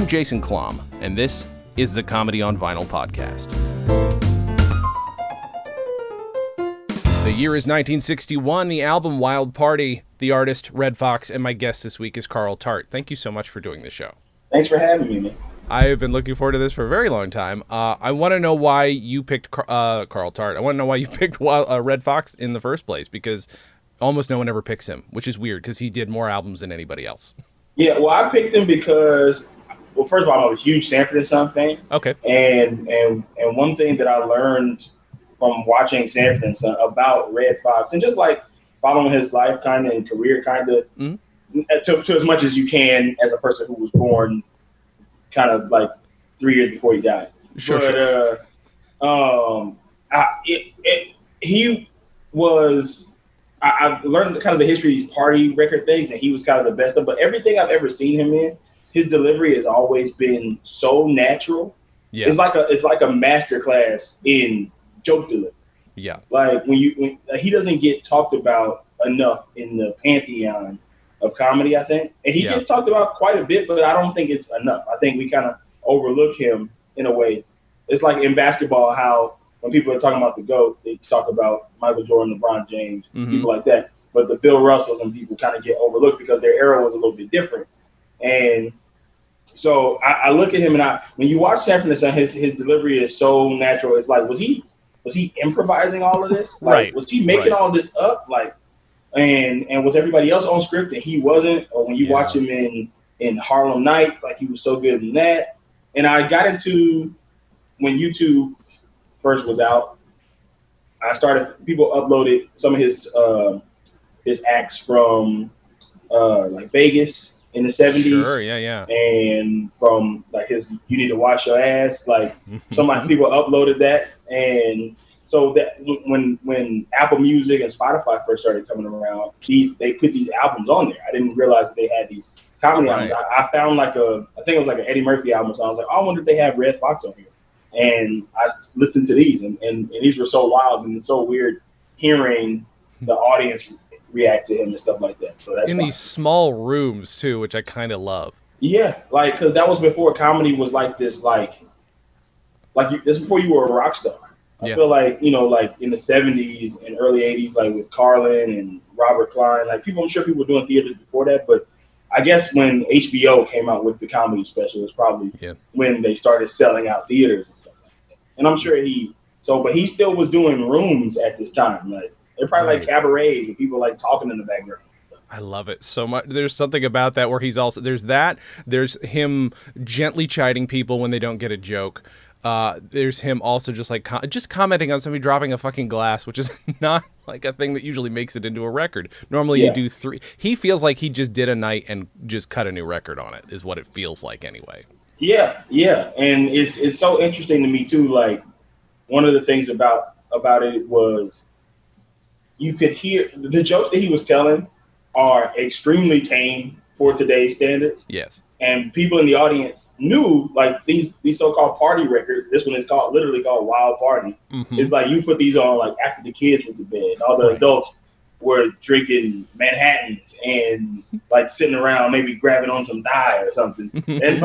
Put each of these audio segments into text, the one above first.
I'm Jason Klom, and this is the Comedy on Vinyl podcast. The year is 1961, the album Wild Party, the artist Redd Foxx, and my guest this week is Carl Tart. Thank you so much for doing the show. Thanks for having me, man. I have been looking forward to this for a very long time. I want to know why you picked Carl Tart. I want to know why you picked Redd Foxx in the first place, because almost no one ever picks him, which is weird because he did more albums than anybody else. Yeah, well, I picked him because, well, first of all, I'm a huge Sanford and Son fan. Okay. And one thing that I learned from watching Sanford and Son about Redd Foxx and just like following his life kind of and career kind of to as much as you can as a person who was born kind of like 3 years before he died. Sure. I learned kind of the history of these party record things, and he was kind of the best of. But everything I've ever seen him in, his delivery has always been so natural. Yeah. It's like a master class in joke delivery. Yeah. Like when he doesn't get talked about enough in the pantheon of comedy, I think. And he gets talked about quite a bit, but I don't think it's enough. I think we kind of overlook him in a way. It's like in basketball, how when people are talking about the GOAT, they talk about Michael Jordan, LeBron James, people like that. But the Bill Russells and people kind of get overlooked because their era was a little bit different. And so I look at him, and when you watch Sanford and Son, his delivery is so natural. It's like, was he improvising all of this? Like, Right. Was he making all this up? Like, and was everybody else on script and he wasn't? Or when you watch him in Harlem Nights, like he was so good in that. And I got into when YouTube first was out. People uploaded some of his acts from like Vegas in the 70s. Sure, yeah. And from like his "You Need to Wash Your Ass," like people uploaded that. And so that when Apple Music and Spotify first started coming around, they put these albums on there. I didn't realize that they had these comedy albums. I found I think it was like an Eddie Murphy album. So I was like, oh, I wonder if they have Redd Foxx on here. And I listened to these, and these were so wild and so weird hearing the audience react to him and stuff like that. So that's in these small rooms too, which I kind of love. Yeah, like because that was before comedy was like this, this before you were a rock star. I feel like like in the 70s and early 80s, like with Carlin and Robert Klein, like I'm sure people were doing theaters before that, but I guess when HBO came out with the comedy special, it's probably when they started selling out theaters and stuff like that. And I'm sure but he still was doing rooms at this time. Like they're probably like cabarets with people like talking in the background. I love it so much. There's something about that where he's also there's him gently chiding people when they don't get a joke. There's him also just like just commenting on somebody dropping a fucking glass, which is not like a thing that usually makes it into a record. Normally you do 3. He feels like he just did a night and just cut a new record on it, is what it feels like anyway. Yeah. And it's so interesting to me too. Like one of the things about it was you could hear the jokes that he was telling are extremely tame for today's standards. Yes. And people in the audience knew, like, these so-called party records, this one is literally called Wild Party. It's like you put these on, like, after the kids went to bed. All the adults were drinking Manhattans and, like, sitting around maybe grabbing on some dye or something. And,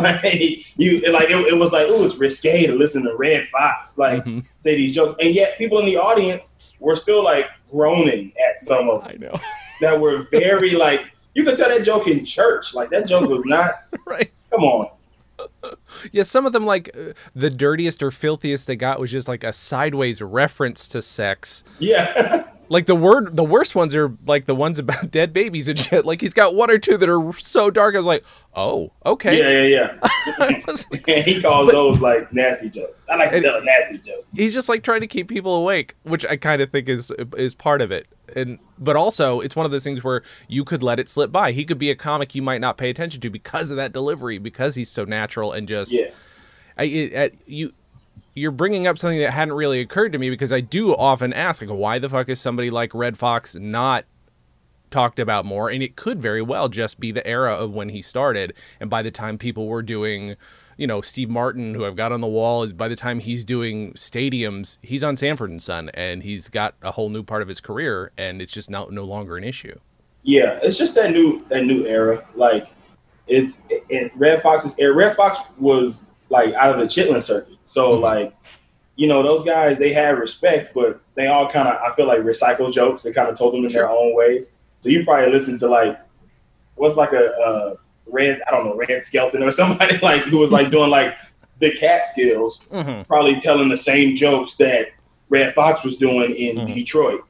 it was like, it's risque to listen to Redd Foxx, like, say these jokes. And yet people in the audience were still, like, groaning at some of them. I know. That were very, like, you could tell that joke in church. Like, that joke was not, right. Come on. Yeah, some of them, like, the dirtiest or filthiest they got was just, like, a sideways reference to sex. Yeah. Like, the worst ones are, like, the ones about dead babies and shit. Like, he's got one or two that are so dark, I was like, oh, okay. Yeah. And he calls those, like, nasty jokes. I like to tell a nasty joke. He's just, like, trying to keep people awake, which I kind of think is part of it. But also, it's one of those things where you could let it slip by. He could be a comic you might not pay attention to because of that delivery, because he's so natural and just... Yeah. You're bringing up something that hadn't really occurred to me, because I do often ask, like, why the fuck is somebody like Redd Foxx not talked about more? And it could very well just be the era of when he started. And by the time people were doing, Steve Martin, who I've got on the wall, by the time he's doing stadiums, he's on Sanford and Son, and he's got a whole new part of his career, and it's just no longer an issue. Yeah, it's just that new era. Like, Red Fox was like out of the Chitlin circuit, so like those guys, they had respect, but they all kind of, I feel like, recycle jokes. They kind of told them in their own ways. So you probably listen to like what's like a Red Skelton or somebody like who was like doing like the Catskills, probably telling the same jokes that Red Fox was doing in Detroit.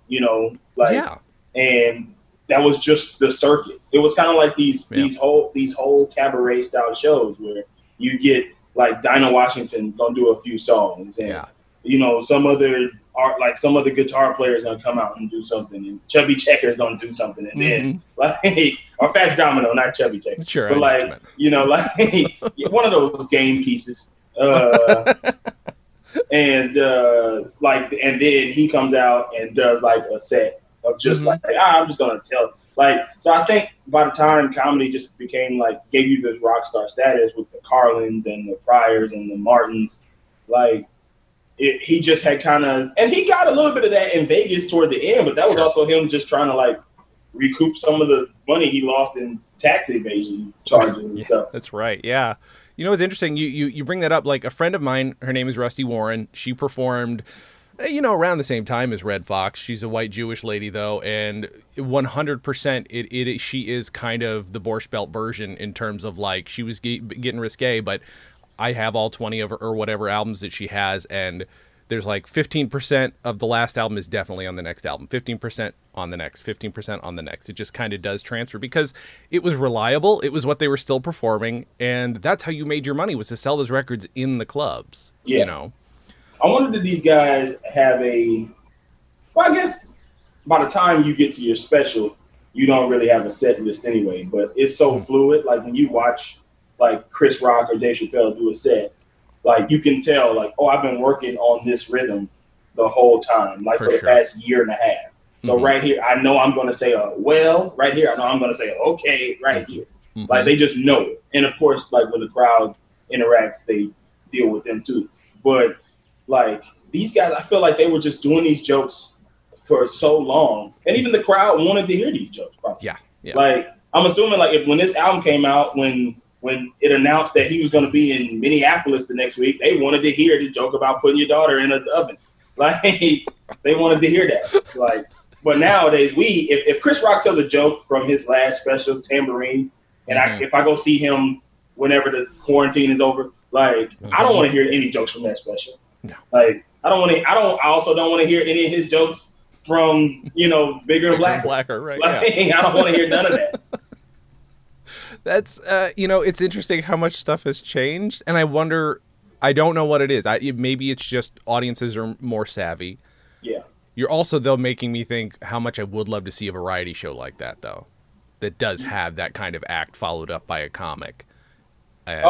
And that was just the circuit. It was kind of like these whole cabaret style shows where you get like Dinah Washington gonna do a few songs, and some other guitar players gonna come out and do something, and Chubby Checker's gonna do something, and then or Fats Domino, not Chubby Checker, sure, but one of those game pieces. And then he comes out and does like a set of just I'm just gonna tell. So I think by the time comedy just became like gave you this rock star status with the Carlins and the Pryors and the Martins, he just had kind of, and he got a little bit of that in Vegas towards the end, but that was also him just trying to like recoup some of the money he lost in tax evasion charges and stuff. That's right. Yeah. It's interesting. You bring that up. Like a friend of mine, her name is Rusty Warren. She performed, around the same time as Red Fox. She's a white Jewish lady though, and 100% she is kind of the Borscht Belt version in terms of like she was getting risque, but I have all 20 of her or whatever albums that she has, and there's like 15% of the last album is definitely on the next album, 15% on the next, 15% on the next. It just kind of does transfer because it was reliable. It was what they were still performing, and that's how you made your money, was to sell those records in the clubs. I wonder, did these guys have I guess by the time you get to your special, you don't really have a set list anyway, but it's so fluid. Like when you watch like Chris Rock or Dave Chappelle do a set, like you can tell like, oh, I've been working on this rhythm the whole time, like for the past year and a half. So right here, I know I'm going to say right here, I know I'm going to say okay right here. Like they just know it. And of course, like when the crowd interacts, they deal with them too. But like these guys, I feel like they were just doing these jokes for so long, and even the crowd wanted to hear these jokes. Probably. Yeah. Like I'm assuming, like when this album came out, when it announced that he was going to be in Minneapolis the next week, they wanted to hear the joke about putting your daughter in an oven. Like they wanted to hear that. Like, but nowadays if Chris Rock tells a joke from his last special, Tambourine, and if I go see him whenever the quarantine is over, like I don't want to hear any jokes from that special. No. Like I also don't want to hear any of his jokes from, Bigger and Blacker. Right. Like, I don't want to hear none of that. That's, it's interesting how much stuff has changed. And I wonder, I don't know what it is. Maybe it's just audiences are more savvy. Yeah. You're also, though, making me think how much I would love to see a variety show like that, though, that does have that kind of act followed up by a comic. And,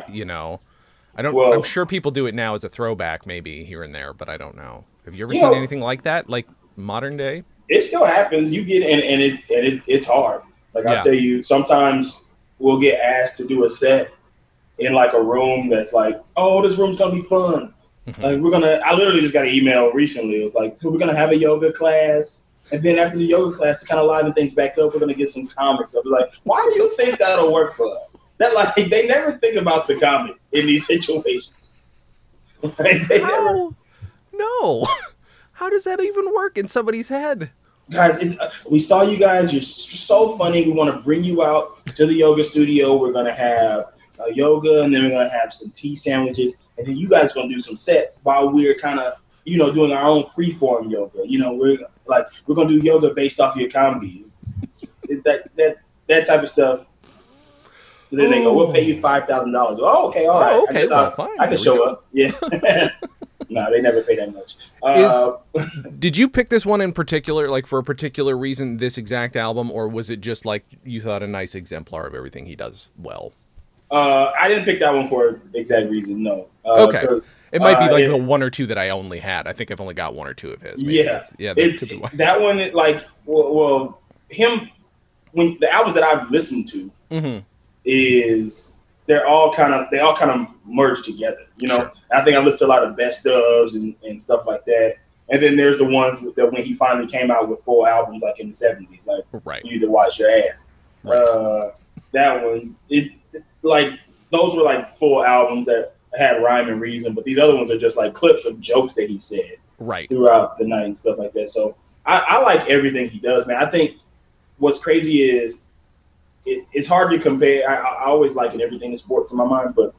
I'm sure people do it now as a throwback, maybe here and there, but I don't know. Have you ever seen anything like that, like modern day? It still happens. You get and it's hard. Like I'll tell you, sometimes we'll get asked to do a set in like a room that's like, oh, this room's gonna be fun. Like I literally just got an email recently. It was like, we're gonna have a yoga class, and then after the yoga class, to kind of liven things back up, we're gonna get some comics. I was like, why do you think that'll work for us? That like they never think about the comic in these situations. Like, No. How does that even work in somebody's head? Guys, we saw you guys. You're so funny. We want to bring you out to the yoga studio. We're going to have yoga, and then we're going to have some tea sandwiches. And then you guys are going to do some sets while we're kind of, doing our own free-form yoga. We're going to do yoga based off your comedy. That type of stuff. Then they go, we'll pay you $5,000. Oh, okay, all right. Okay, fine. I can show up. Yeah. No, they never pay that much. Did you pick this one in particular, like for a particular reason, this exact album, or was it just like you thought a nice exemplar of everything he does well? I didn't pick that one for an exact reason, no. Okay. It might be like the one or two that I only had. I think I've only got one or two of his. Maybe. Yeah. That one, like, him, when the albums that I've listened to is they all kind of merge together, Sure. I think I listened to a lot of best ofs and stuff like that. And then there's the ones that when he finally came out with full albums, like in the 70s, like You Need to Wash Your Ass. Right. that one. It like those were like full albums that had rhyme and reason, but these other ones are just like clips of jokes that he said Right. throughout the night and stuff like that. So I like everything he does, man. I think what's crazy is it's hard to compare. I always liken everything in sports in my mind, but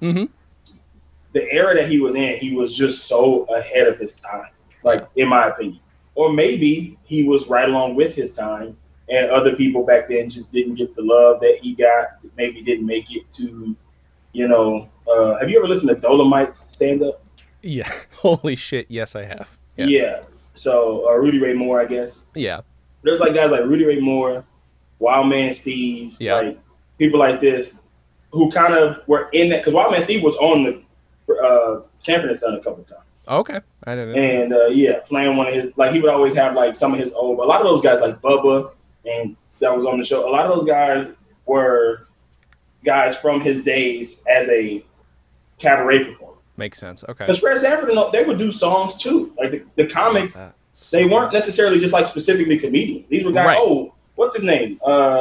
the era that he was in, he was just so ahead of his time, like in my opinion. Or maybe he was right along with his time, and other people back then just didn't get the love that he got. Maybe didn't make it to, have you ever listened to Dolomite's stand up? Yeah. Holy shit. Yes, I have. Yes. Yeah. So Rudy Ray Moore, I guess. Yeah. There's like guys like Rudy Ray Moore, Wild Man Steve, like people like this who kind of were in that, because Wild Man Steve was on the Sanford and Son a couple times. Okay, I didn't know. And playing one of his, like he would always have like some of his old. A lot of those guys like Bubba, and that was on the show. A lot of those guys were guys from his days as a cabaret performer. Makes sense. Okay. Because Fred Sanford, they would do songs too. Like the comics, they weren't necessarily just like specifically comedians. These were guys. Right. Oh, what's his name?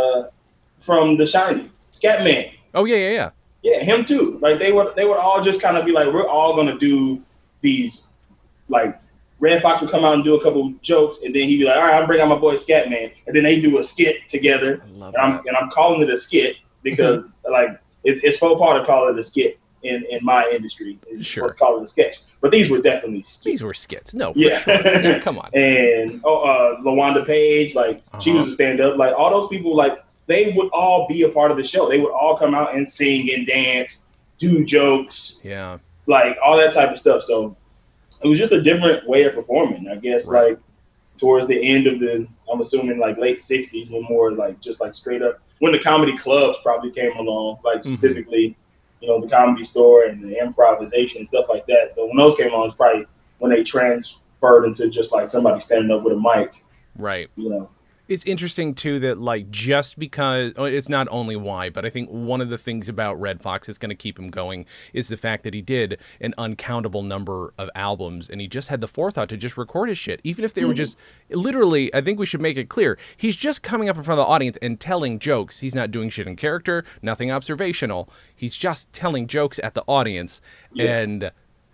From The Shining, Scatman. Oh yeah. Yeah, him too. Like they would all just kind of be like, we're all gonna do these. Like Red Fox would come out and do a couple jokes, and then he'd be like, all right, I'm bringing out my boy Scatman, and then they do a skit together. And I'm calling it a skit because like it's faux pas to call it a skit in my industry. Sure. Let's call it a sketch. But these were definitely skits. These were skits. No, yeah. Sure. Yeah, come on. And LaWanda Page, like she was a stand-up. Like all those people, like they would all be a part of the show. They would all come out and sing and dance, do jokes, like all that type of stuff. So it was just a different way of performing, I guess. Right. Like towards the end of I'm assuming like late '60s, when more like just like straight up when the comedy clubs probably came along, like specifically, the Comedy Store and the improvisation and stuff like that. But when those came on, it's probably when they transferred into just like somebody standing up with a mic, right? It's interesting, too, that, like, just because it's not only why, but I think one of the things about Red Fox that's going to keep him going is the fact that he did an uncountable number of albums, and he just had the forethought to just record his shit, even if they were just literally. I think we should make it clear. He's just coming up in front of the audience and telling jokes. He's not doing shit in character, nothing observational. He's just telling jokes at the audience. And,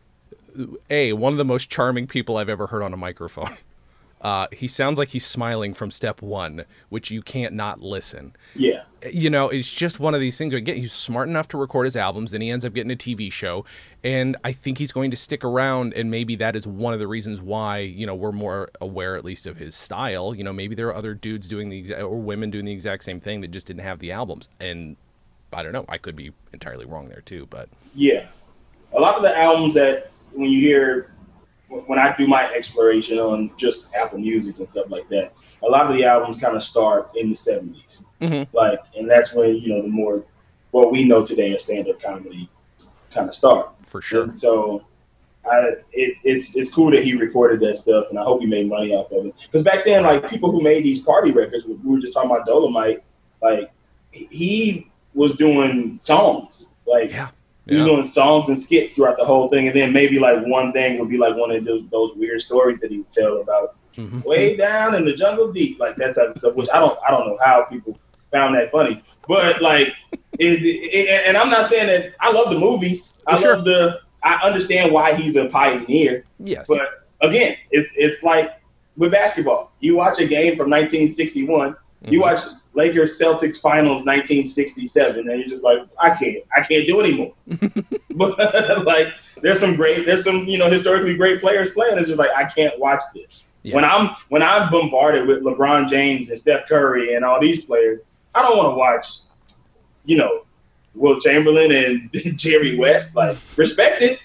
one of the most charming people I've ever heard on a microphone. He sounds like he's smiling from step one, which you can't not listen. Yeah. It's just one of these things. Again, he's smart enough to record his albums, then he ends up getting a TV show. And I think he's going to stick around, and maybe that is one of the reasons why, we're more aware, at least, of his style. Maybe there are other dudes doing or women doing the exact same thing that just didn't have the albums. And I don't know. I could be entirely wrong there, too. But yeah. A lot of the albums that when you hear... When I do my exploration on just Apple Music and stuff like that, a lot of the albums kind of start in the 70s. Like, and that's when, the more, what we know today as stand-up comedy kind of start. For sure. And so it's cool that he recorded that stuff, and I hope he made money off of it. Because back then, like, people who made these party records, we were just talking about Dolomite, like, he was doing songs. Like, he was doing songs and skits throughout the whole thing, and then maybe like one thing would be like one of those weird stories that he would tell about way down in the jungle deep, like that type of stuff. Which I don't know how people found that funny, but like, and I'm not saying that I love the movies. I understand why he's a pioneer. Yes, but again, it's like with basketball. You watch a game from 1961. You watch Lakers Celtics finals 1967, and you're just like, I can't do anymore. But like, there's some historically great players playing. It's just like, I can't watch this. Yeah. When I'm bombarded with LeBron James and Steph Curry and all these players, I don't want to watch, Will Chamberlain and Jerry West. Like, respect it,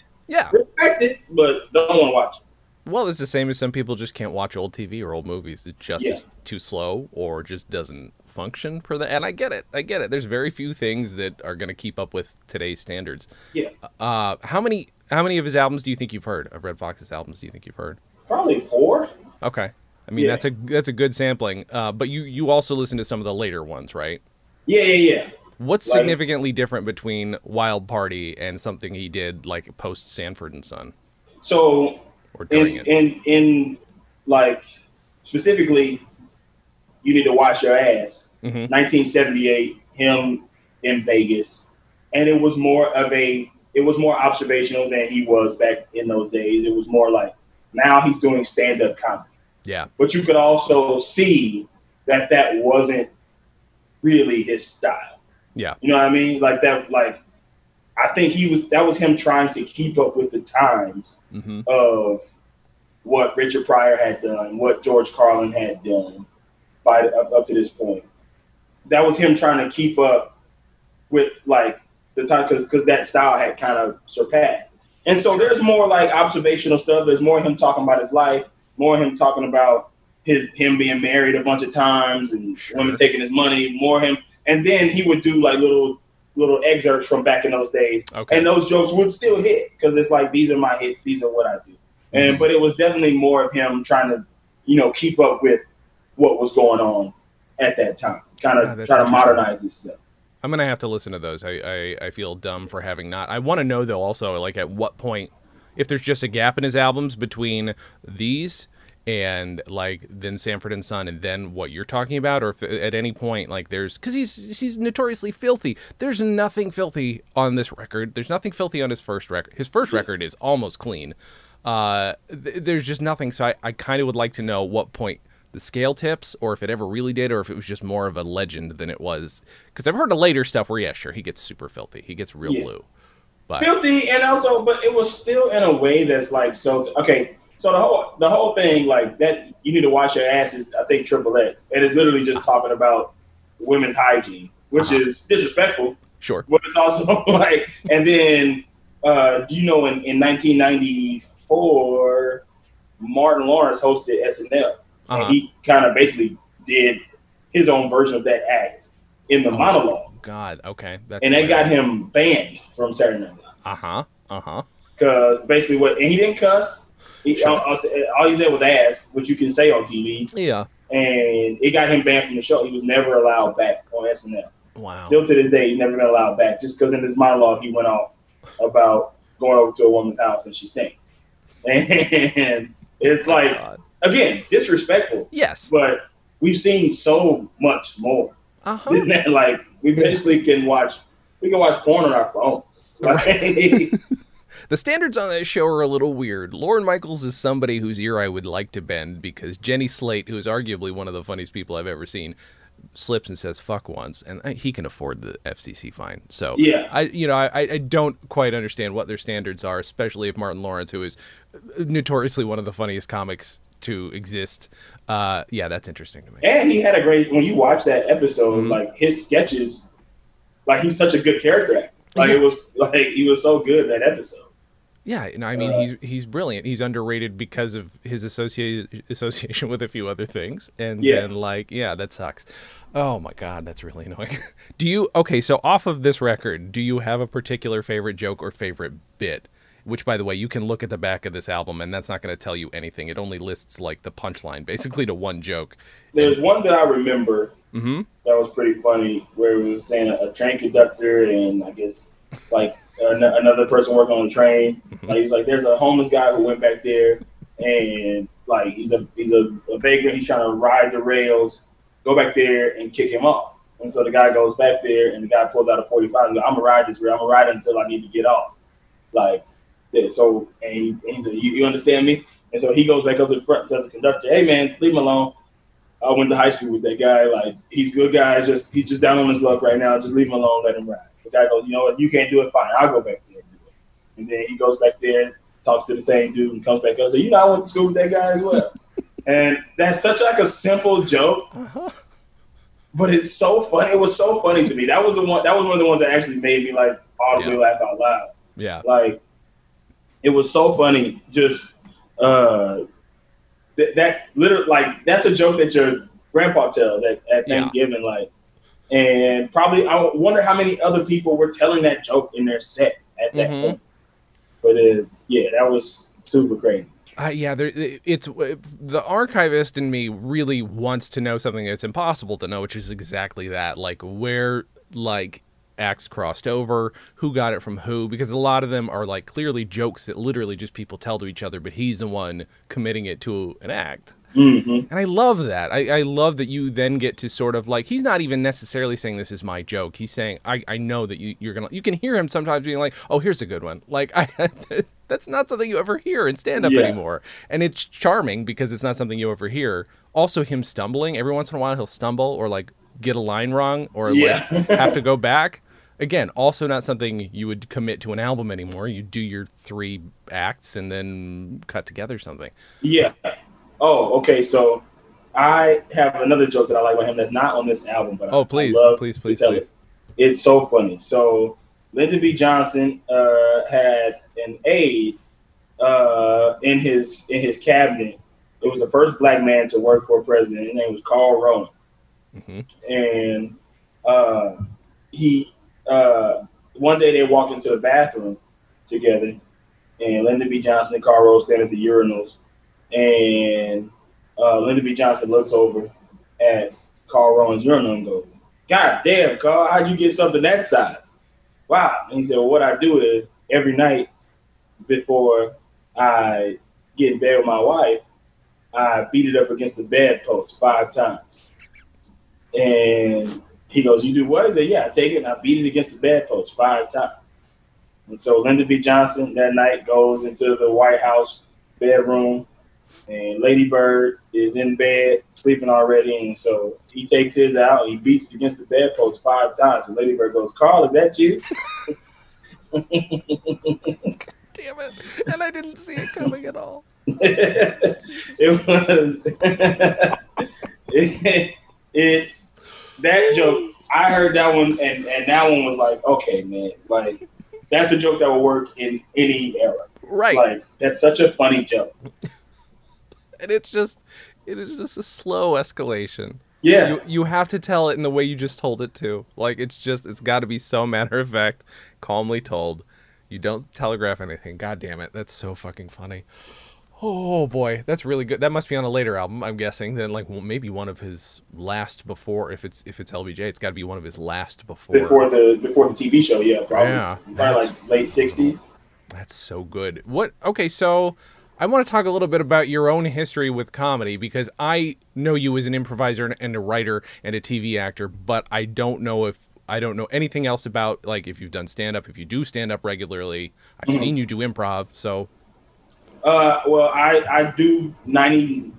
but don't want to watch it. Well, it's the same as some people just can't watch old TV or old movies. It just is too slow or just doesn't function for that. And I get it. There's very few things that are going to keep up with today's standards. Yeah. How many of his albums do you think you've heard? Of Red Fox's albums do you think you've heard? Probably 4. Okay. I mean, that's a good sampling. But you also listen to some of the later ones, right? Yeah. What's significantly different between Wild Party and something he did like post Sanford and Son? So... In like specifically, You Need to Wash Your Ass. 1978, him in Vegas, and it was more observational than he was back in those days. It was more like now he's doing stand-up comedy. Yeah. But you could also see that wasn't really his style. Yeah. You know what I mean? Like that, like I think that was him trying to keep up with the times of what Richard Pryor had done, what George Carlin had done up to this point. That was him trying to keep up with like the time because that style had kind of surpassed. And so there's more like observational stuff. There's more him talking about his life, more him talking about him being married a bunch of times and women taking his money, more him. And then he would do like little excerpts from back in those days. Okay. And those jokes would still hit because it's like, these are my hits. These are what I do. But it was definitely more of him trying to, keep up with what was going on at that time, kind of trying to modernize himself. I'm going to have to listen to those. I feel dumb for having not. I want to know, though, also, like, at what point, if there's just a gap in his albums between these and, like, then Sanford & Son and then what you're talking about, or if at any point, like, there's... Because he's notoriously filthy. There's nothing filthy on this record. There's nothing filthy on his first record. His first record is almost clean. There's just nothing, so I kind of would like to know what point the scale tips, or if it ever really did, or if it was just more of a legend than it was. Because I've heard of later stuff where, yeah, sure, he gets super filthy. He gets real blue. But filthy, and also, but it was still in a way that's like, okay, so the whole thing, like, that you need to wash your ass is, I think, Triple X. And it's literally just talking about women's hygiene, which is disrespectful. Sure. But it's also like, and then, do you know, in 1994, Martin Lawrence hosted SNL. And he kind of basically did his own version of that act in the monologue. God, okay. And that got him banned from Saturday Night Live. Because basically and he didn't cuss. All he said was ass, which you can say on TV. Yeah. And it got him banned from the show. He was never allowed back on SNL. Wow. Still to this day, he's never been allowed back just because in his monologue he went off about going over to a woman's house and she stank. And it's like... God. Again, disrespectful. Yes. But we've seen so much more. Isn't that, like, we basically can watch porn on our phones. Right. The standards on that show are a little weird. Lorne Michaels is somebody whose ear I would like to bend because Jenny Slate, who is arguably one of the funniest people I've ever seen, slips and says fuck once, and he can afford the FCC fine. So yeah, I don't quite understand what their standards are, especially if Martin Lawrence, who is notoriously one of the funniest comics to exist. Yeah, that's interesting to me. And he had a great, when you watch that episode, like his sketches, like he's such a good character actor. Like it was like he was so good that episode. Yeah, no, I mean he's brilliant. He's underrated because of his association with a few other things, and then that sucks. Oh my God, that's really annoying. So off of this record, do you have a particular favorite joke or favorite bit? Which, by the way, you can look at the back of this album, and that's not going to tell you anything. It only lists like the punchline, basically, to one joke. There's one that I remember that was pretty funny, where it was saying a train conductor and I guess like another person working on the train. Like he's like, there's a homeless guy who went back there, and like he's a vagrant. He's trying to ride the rails, go back there and kick him off. And so the guy goes back there, and the guy pulls out a 45 and goes, "I'm gonna ride this rail. I'm gonna ride it until I need to get off." Like. Yeah, so and he said, you understand me? And so he goes back up to the front and tells the conductor, "Hey man, leave him alone. I went to high school with that guy. Like he's a good guy. He's just down on his luck right now. Just leave him alone. Let him ride." The guy goes, "You know what? You can't do it. Fine. I'll go back there and do it." And then he goes back there, talks to the same dude, and comes back up and says, "I went to school with that guy as well." And that's such like a simple joke, but it's so funny. It was so funny to me. That was one of the ones that actually made me like audibly laugh out loud. Yeah, like. It was so funny. Just that literally, like, that's a joke that your grandpa tells at Thanksgiving, like, and probably I wonder how many other people were telling that joke in their set at that point. But that was super crazy. It's the archivist in me really wants to know something that's impossible to know, which is exactly that, like where acts crossed over, who got it from who, because a lot of them are like clearly jokes that literally just people tell to each other, but he's the one committing it to an act. And I love that. I love that you then get to sort of like, he's not even necessarily saying this is my joke. He's saying, I know that you're going to, you can hear him sometimes being like, oh, here's a good one. Like, that's not something you ever hear in stand-up anymore. And it's charming because it's not something you ever hear. Also, him stumbling, every once in a while he'll stumble or like get a line wrong or like have to go back. Again, also not something you would commit to an album anymore. You do your 3 acts and then cut together something. Yeah. Oh, okay. So I have another joke that I like about him that's not on this album, but please. It. It's so funny. So Lyndon B. Johnson had an aide in his cabinet. It was the first black man to work for a president. His name was Carl Rowan. And he one day they walked into the bathroom together, and Lyndon B. Johnson and Carl Rowan stand at the urinals, and Lyndon B. Johnson looks over at Carl Rowan's urinal and goes, "God damn, Carl, how'd you get something that size?" Wow. And he said, well, what I do is every night before I get in bed with my wife, I beat it up against the bedpost 5 times. And he goes, you do what? I said, yeah, I take it and I beat it against the bedpost 5 times. And so Lyndon B. Johnson that night goes into the White House bedroom, and Lady Bird is in bed sleeping already. And so he takes his out and he beats it against the bedpost 5 times. And Lady Bird goes, Carl, is that you? Damn it. And I didn't see it coming at all. It was that joke. I heard that one, and that one was like, okay, man, like that's a joke that will work in any era, right? Like that's such a funny joke, and it is just a slow escalation. Yeah, you have to tell it in the way you just told it to. Like it's got to be so matter of fact, calmly told. You don't telegraph anything. God damn it, that's so fucking funny. Oh boy, that's really good. That must be on a later album, I'm guessing. Then maybe one of his last before. If it's LBJ, it's got to be one of his last before the TV show. Yeah, probably. Yeah, probably like late '60s. That's so good. Okay, so I want to talk a little bit about your own history with comedy, because I know you as an improviser and a writer and a TV actor, but I don't know anything else about, like, if you've done stand-up, if you do stand-up regularly. I've seen you do improv, so. Well, I do 99%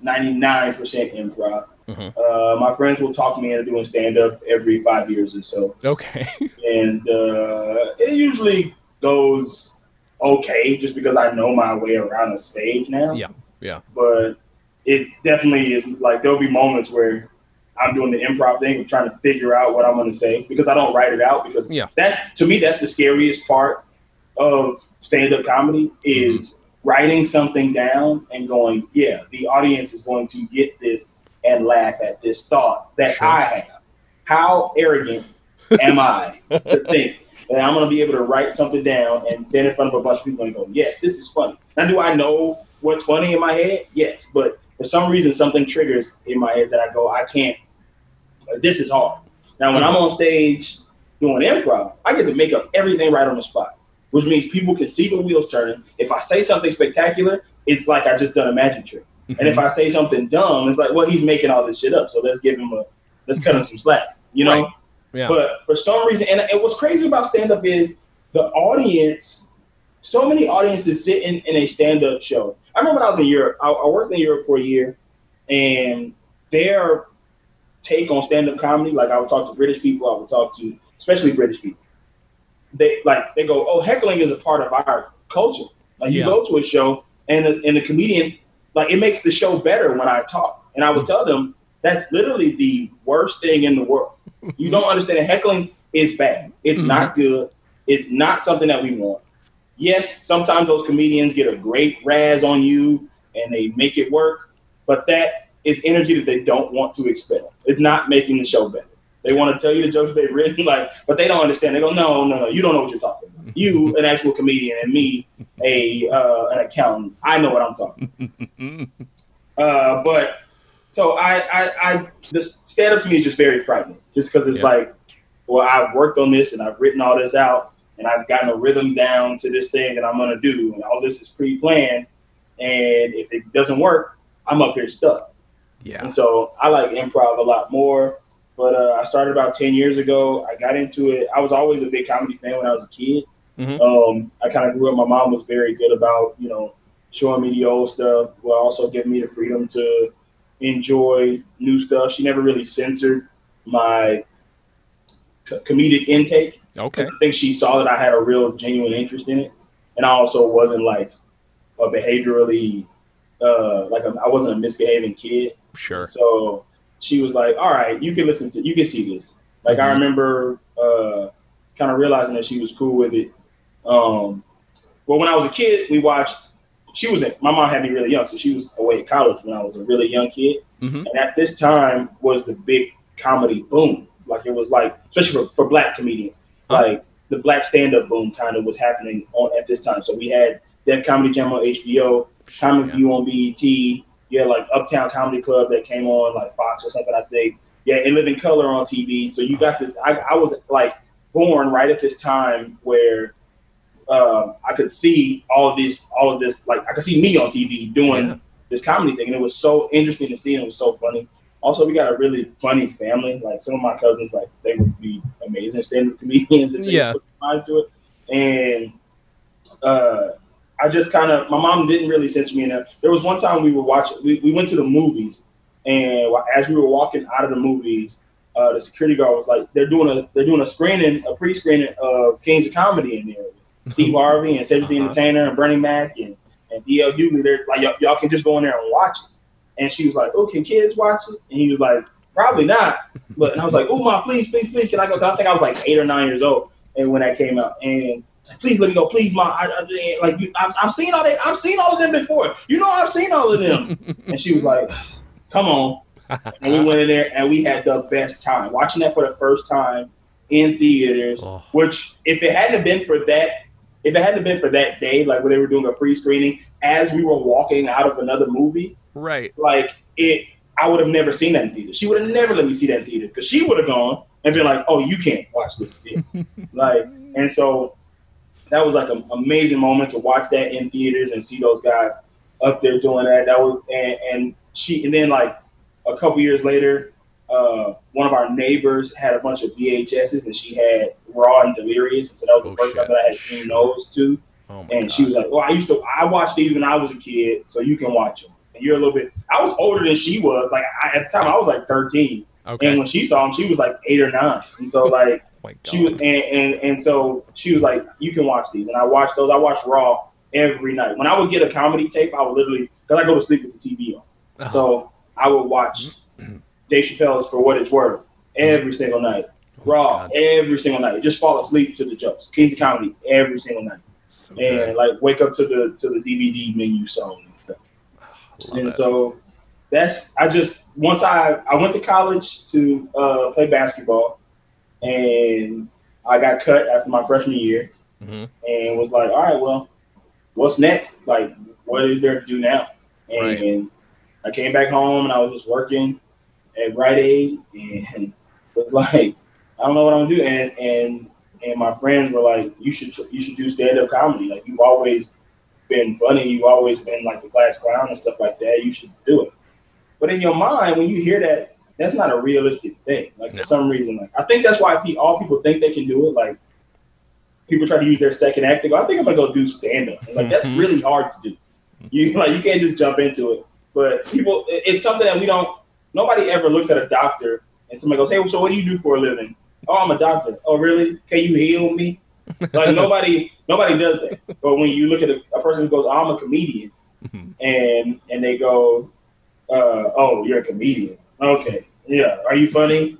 improv. My friends will talk me into doing stand-up every 5 years or so. Okay. And it usually goes okay, just because I know my way around the stage now. Yeah. But it definitely is, like, there'll be moments where I'm doing the improv thing and trying to figure out what I'm going to say, because I don't write it out, because to me, that's the scariest part of stand-up comedy is writing something down and going, yeah, the audience is going to get this and laugh at this thought that I have. How arrogant am I to think that I'm going to be able to write something down and stand in front of a bunch of people and go, yes, this is funny. Now, do I know what's funny in my head? Yes. But for some reason, something triggers in my head that I go, I can't, this is hard. Now, when I'm on stage doing improv, I get to make up everything right on the spot, which means people can see the wheels turning. If I say something spectacular, it's like I just done a magic trick. And if I say something dumb, it's like, well, he's making all this shit up, so let's cut him some slack, you know? Right. Yeah. But for some reason, and what's crazy about stand-up is the audience, so many audiences sit in a stand-up show. I remember when I was in Europe, I worked in Europe for a year, and their take on stand-up comedy, like I would talk to British people, I would talk to especially British people. They go, oh, heckling is a part of our culture. Like you go to a show and the comedian, like, it makes the show better when I talk. And I would tell them that's literally the worst thing in the world. You don't understand that heckling is bad. It's not good. It's not something that we want. Yes, sometimes those comedians get a great razz on you and they make it work, but that is energy that they don't want to expel. It's not making the show better. They want to tell you the jokes they've written, but they don't understand. They go, no, you don't know what you're talking about. You, an actual comedian, and me, an accountant. I know what I'm talking about. But so the stand-up to me is just very frightening, just because it's like, well, I've worked on this and I've written all this out and I've gotten a rhythm down to this thing that I'm going to do, and all this is pre-planned. And if it doesn't work, I'm up here stuck. Yeah. And so I like improv a lot more. But I started about 10 years ago. I got into it. I was always a big comedy fan when I was a kid. I kind of grew up. My mom was very good about, showing me the old stuff, while also giving me the freedom to enjoy new stuff. She never really censored my comedic intake. Okay. I think she saw that I had a real genuine interest in it. And I also wasn't like a behaviorally, I wasn't a misbehaving kid. Sure. So she was like, all right, you can see this. Like, I remember kind of realizing that she was cool with it. Well, when I was a kid, my mom had me really young, so she was away at college when I was a really young kid. And at this time was the big comedy boom. Like, it was like, especially for black comedians, like the black stand-up boom kind of was happening at this time. So we had Def Comedy Jam on HBO, Comic View on BET. You had like Uptown Comedy Club that came on like Fox or something, I think. Yeah, and Live in Color on TV. So you got this. I was like born right at this time where I could see all of this. Like, I could see me on TV doing this comedy thing, and it was so interesting to see, and it was so funny. Also, we got a really funny family. Like, some of my cousins, like, they would be amazing stand-up comedians if they put their mind to it. And I just my mom didn't really censor me enough. There was one time we went to the movies, and as we were walking out of the movies, the security guard was like, they're doing a pre-screening of Kings of Comedy in there. Steve Harvey and Cedric the Entertainer and Bernie Mac and D.L. Hughley. They're like, y'all can just go in there and watch it. And she was like, oh, can kids watch it? And he was like, probably not. And I was like, oh, Mom, please, can I go? I think I was like 8 or 9 years old and when that came out. And please let me go, please, Mom. I've seen all that. I've seen all of them before. I've seen all of them. And she was like, come on. And we went in there and we had the best time watching that for the first time in theaters. Which, if it hadn't been for that day, like when they were doing a free screening, as we were walking out of another movie, right? Like, I would have never seen that in theater. She would have never let me see that in theater because she would have gone and been like, "Oh, you can't watch this." And so that was like an amazing moment to watch that in theaters and see those guys up there doing that. That was and then like a couple years later, one of our neighbors had a bunch of VHSs and she had Raw and Delirious, and so that was the first time that I had seen those two. And she was like, "Well, I watched these when I was a kid, so you can watch them." And you're a little bit. I was older than she was. Like, at the time, I was like 13, and when she saw them, she was like 8 or 9. And so like she was, and so she was like, "You can watch these." And I watched those. I watched Raw every night. When I would get a comedy tape, I would literally, because I go to sleep with the TV on, so I would watch Dave Chappelle's For What It's Worth every single night. Raw every single night. Just fall asleep to the jokes. Kings of Comedy every single night, and like wake up to the DVD menu song and stuff. And so once I went to college to play basketball, and I got cut after my freshman year, and was like, all right, well, what's next? Like, what is there to do now? And I came back home and I was just working at Rite Aid and was like, I don't know what I'm gonna do. And my friends were like, you should do stand-up comedy. Like, you've always been funny. You've always been like the class clown and stuff like that. You should do it. But in your mind, when you hear that, that's not a realistic thing. Like, for some reason, like, I think that's why all people think they can do it. Like, people try to use their second act. They go, I think I'm gonna go do stand-up. It's like, that's really hard to do. You can't just jump into it. But people, it's something that nobody ever looks at a doctor and somebody goes, hey, so what do you do for a living? Oh, I'm a doctor. Oh, really? Can you heal me? Like, nobody does that. But when you look at a person who goes, oh, I'm a comedian, and they go, oh, you're a comedian. Okay. Yeah. Are you funny?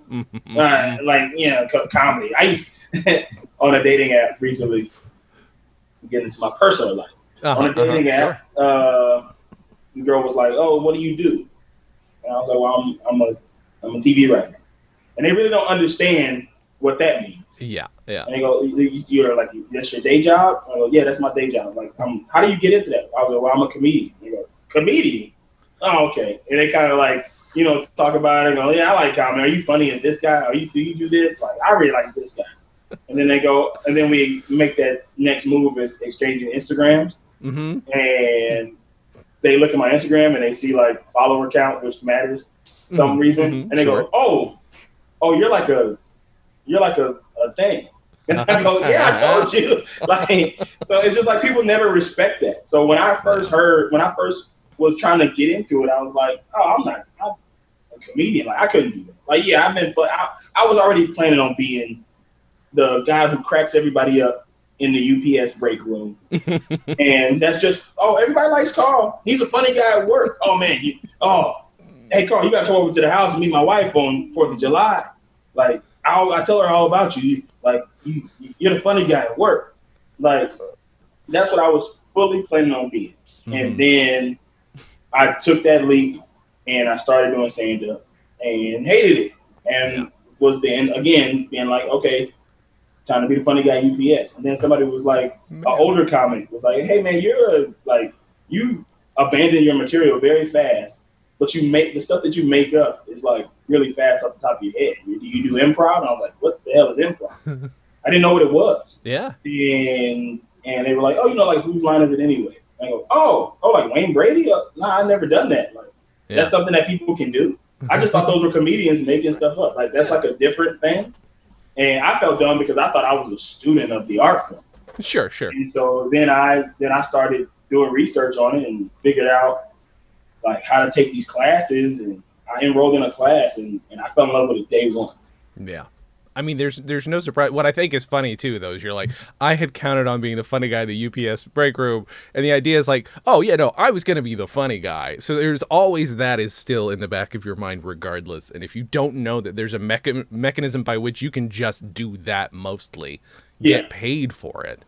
Comedy. I used on a dating app recently, getting into my personal life. On a dating app, the girl was like, oh, what do you do? And I was like, well, I'm a TV writer. And they really don't understand what that means. Yeah. And they go, you're like, that's your day job? I go, yeah, that's my day job. Like, how do you get into that? I was like, well, I'm a comedian. They go, comedian? Oh, okay. And they kind of like, talk about it and go, yeah, I like comedy. Are you funny as this guy? Do you do this? Like, I really like this guy. And then they go, and then we make that next move is exchanging Instagrams. And they look at my Instagram and they see like follower count, which matters for some reason, and they go, "Oh, you're like a thing." And I go, "Yeah, I told you." Like, so it's just like people never respect that. So when I first was trying to get into it, I was like, "Oh, I'm a comedian. Like, I couldn't do that." Like, yeah, I was already planning on being the guy who cracks everybody up in the UPS break room. And that's just, everybody likes Carl. He's a funny guy at work. Oh, man. Hey, Carl, you got to come over to the house and meet my wife on 4th of July. Like, I tell her all about you. You're the funny guy at work. Like, that's what I was fully planning on being. Mm-hmm. And then I took that leap and I started doing stand-up and hated it. And was then, again, being like, okay, time to be the funny guy at UPS. And then somebody was like, an older comic was like, hey, man, you abandon your material very fast, but you make the stuff that you make up is like really fast off the top of your head. Do you do improv? And I was like, what the hell is improv? I didn't know what it was. Yeah. And they were like, like, whose line is it anyway? And I go, like Wayne Brady? Nah, I've never done that. Like, that's something that people can do. I just thought those were comedians making stuff up. Like, that's like a different thing. And I felt dumb because I thought I was a student of the art form. Sure. And so then I started doing research on it and figured out like how to take these classes. And I enrolled in a class and I fell in love with it day one. Yeah. I mean, there's no surprise. What I think is funny, too, though, is you're like, I had counted on being the funny guy in the UPS break room. And the idea is like, I was going to be the funny guy. So there's always that is still in the back of your mind regardless. And if you don't know that there's a mechanism by which you can just do that mostly, get paid for it.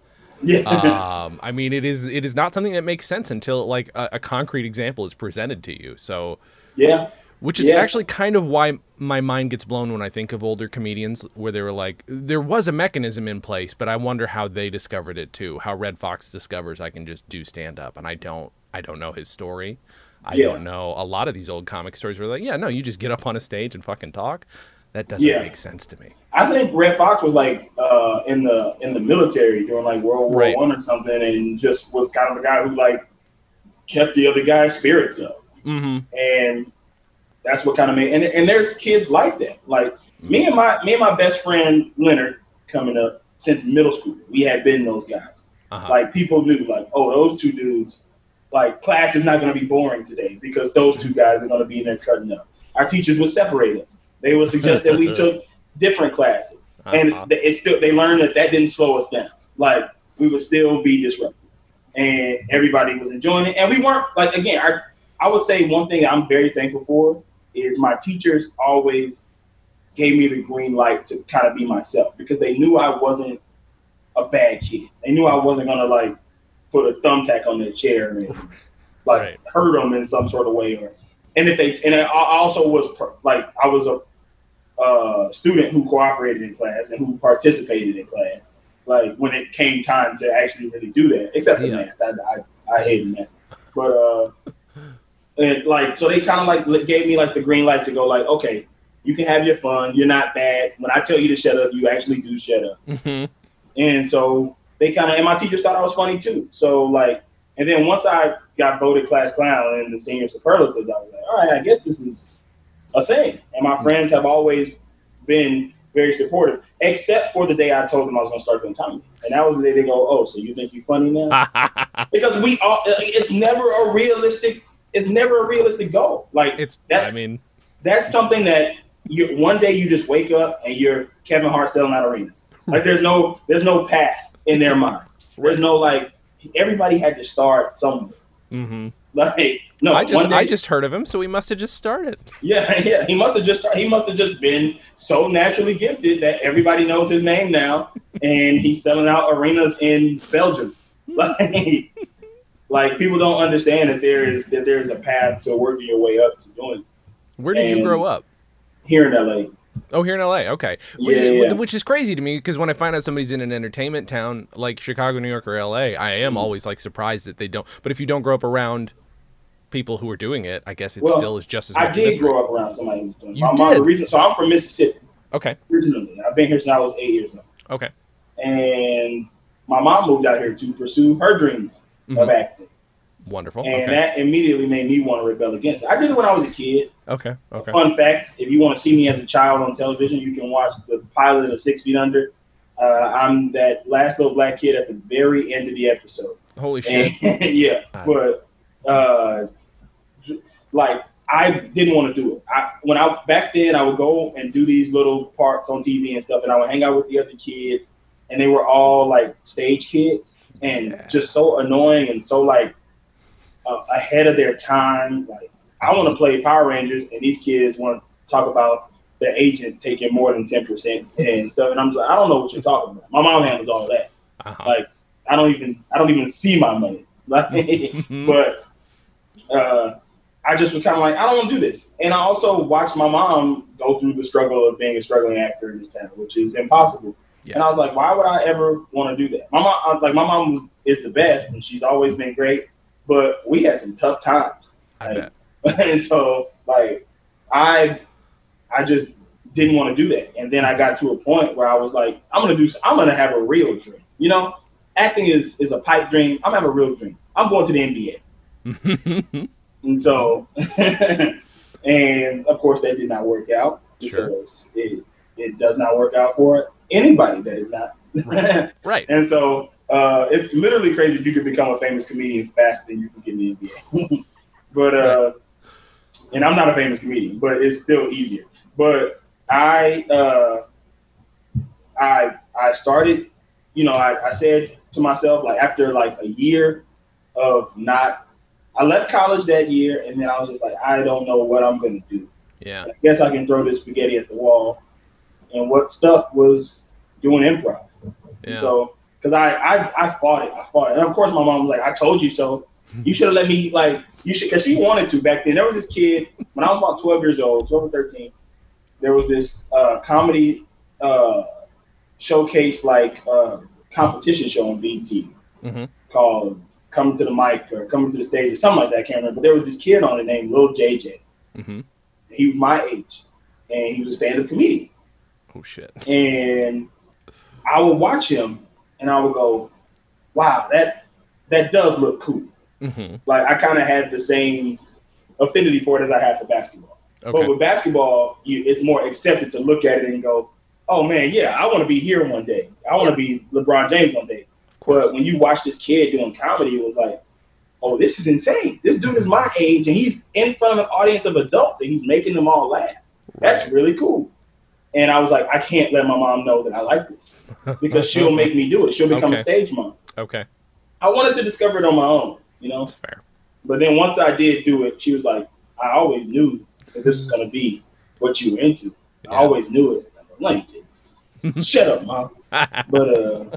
Yeah. I mean, it is not something that makes sense until like a concrete example is presented to you. So yeah. Which is actually kind of why my mind gets blown when I think of older comedians where they were like, there was a mechanism in place, but I wonder how they discovered it too. How Red Fox discovers I can just do stand up, and I don't know his story. I don't know a lot of these old comic stories where they're like, you just get up on a stage and fucking talk. That doesn't make sense to me. I think Red Fox was like in the military during like World War I or something, and just was kind of a guy who like kept the other guy's spirits up. Mm-hmm. And that's what kind of made, and there's kids like that. Like me and my best friend Leonard coming up since middle school. We had been those guys. Uh-huh. Like people knew, like, those two dudes. Like class is not going to be boring today because those two guys are going to be in there cutting up. Our teachers would separate us. They would suggest that we took different classes, and they learned that didn't slow us down. Like we would still be disruptive, and everybody was enjoying it. And we weren't like, again, I would say one thing I'm very thankful for is my teachers always gave me the green light to kind of be myself because they knew I wasn't a bad kid. They knew I wasn't going to like put a thumbtack on their chair and like hurt them in some sort of way. I also was like, I was a student who cooperated in class and who participated in class. Like when it came time to actually really do that, except for math. I hated math. But, and like, so they kind of like gave me like the green light to go like, okay, you can have your fun. You're not bad. When I tell you to shut up, you actually do shut up. Mm-hmm. And so and my teachers thought I was funny too. So like, and then once I got voted class clown in the senior superlatives, I was like, all right, I guess this is a thing. And my friends have always been very supportive, except for the day I told them I was going to start doing comedy. And that was the day they go, so you think you're funny now? Because it's never a realistic goal. Like that's something that one day you just wake up and you're Kevin Hart selling out arenas. Like there's no path in their mind. There's no like, everybody had to start somewhere. Mm-hmm. Like no, I just heard of him, so he must have just started. Yeah. He must have just been so naturally gifted that everybody knows his name now, and he's selling out arenas in Belgium. Like people don't understand that there is a path to working your way up to doing it. Where did you grow up? Here in LA. Oh, here in LA. Okay. Which is crazy to me because when I find out somebody's in an entertainment town like Chicago, New York, or LA, I am always like surprised that they don't. But if you don't grow up around people who are doing it, I guess it still is just as much. I did grow up around somebody who's doing it. So I'm from Mississippi. Okay. Originally. I've been here since I was 8 years old. Okay. And my mom moved out here to pursue her dreams of acting. Wonderful. And that immediately made me want to rebel against it. I did it when I was a kid. Okay. Fun fact, if you want to see me as a child on television, you can watch the pilot of 6 Feet Under. I'm that last little black kid at the very end of the episode. Holy shit. And, yeah. But like, I didn't want to do it. Back then, I would go and do these little parts on TV and stuff, and I would hang out with the other kids, and they were all like stage kids and just so annoying and so like ahead of their time. Like, I want to play Power Rangers, and these kids want to talk about their agent taking more than 10% and stuff. And I'm just like, I don't know what you're talking about. My mom handles all of that. Like, I don't even see my money. Like, but I just was kind of like, I don't want to do this. And I also watched my mom go through the struggle of being a struggling actor in this town, which is impossible. Yeah. And I was like, why would I ever want to do that? My mom is the best, and she's always been great. But we had some tough times. I bet. And so, like, I just didn't want to do that. And then I got to a point where I was like, I'm gonna have a real dream. You know, acting is a pipe dream. I'm gonna have a real dream. I'm going to the NBA. And so, and of course that did not work out because it does not work out for anybody that is not. Right. And so it's literally crazy if you could become a famous comedian faster than you can get in the NBA. But and I'm not a famous comedian, but it's still easier. But I started, you know, I said to myself, like, after like a year of I left college that year, and then I was just like, I don't know what I'm going to do. Yeah. I guess I can throw this spaghetti at the wall. And what stuck was doing improv. Yeah. So, because I fought it. And of course, my mom was like, I told you so. You should have let me, like, because she wanted to back then. There was this kid, when I was about 12 years old, 12 or 13, there was this comedy showcase, like, competition show on BET called Coming to the Mic or Coming to the Stage or something like that. I can't remember. But there was this kid on it named Lil JJ. He was my age, and he was a stand-up comedian. Oh, shit. And I would watch him, and I would go, wow, that does look cool. Like, I kind of had the same affinity for it as I had for basketball. Okay. But with basketball, it's more accepted to look at it and go, oh, man, yeah, I want to be here one day. I want to be LeBron James one day. But when you watch this kid doing comedy, it was like, oh, this is insane. This dude is my age, and he's in front of an audience of adults, and he's making them all laugh. That's really cool. And I was like, I can't let my mom know that I like this because she'll make me do it. She'll become a stage mom. Okay. I wanted to discover it on my own, you know? That's fair. But then once I did do it, she was like, I always knew that this was going to be what you were into. Yeah. I always knew it. I'm like, shut up, Mom. But,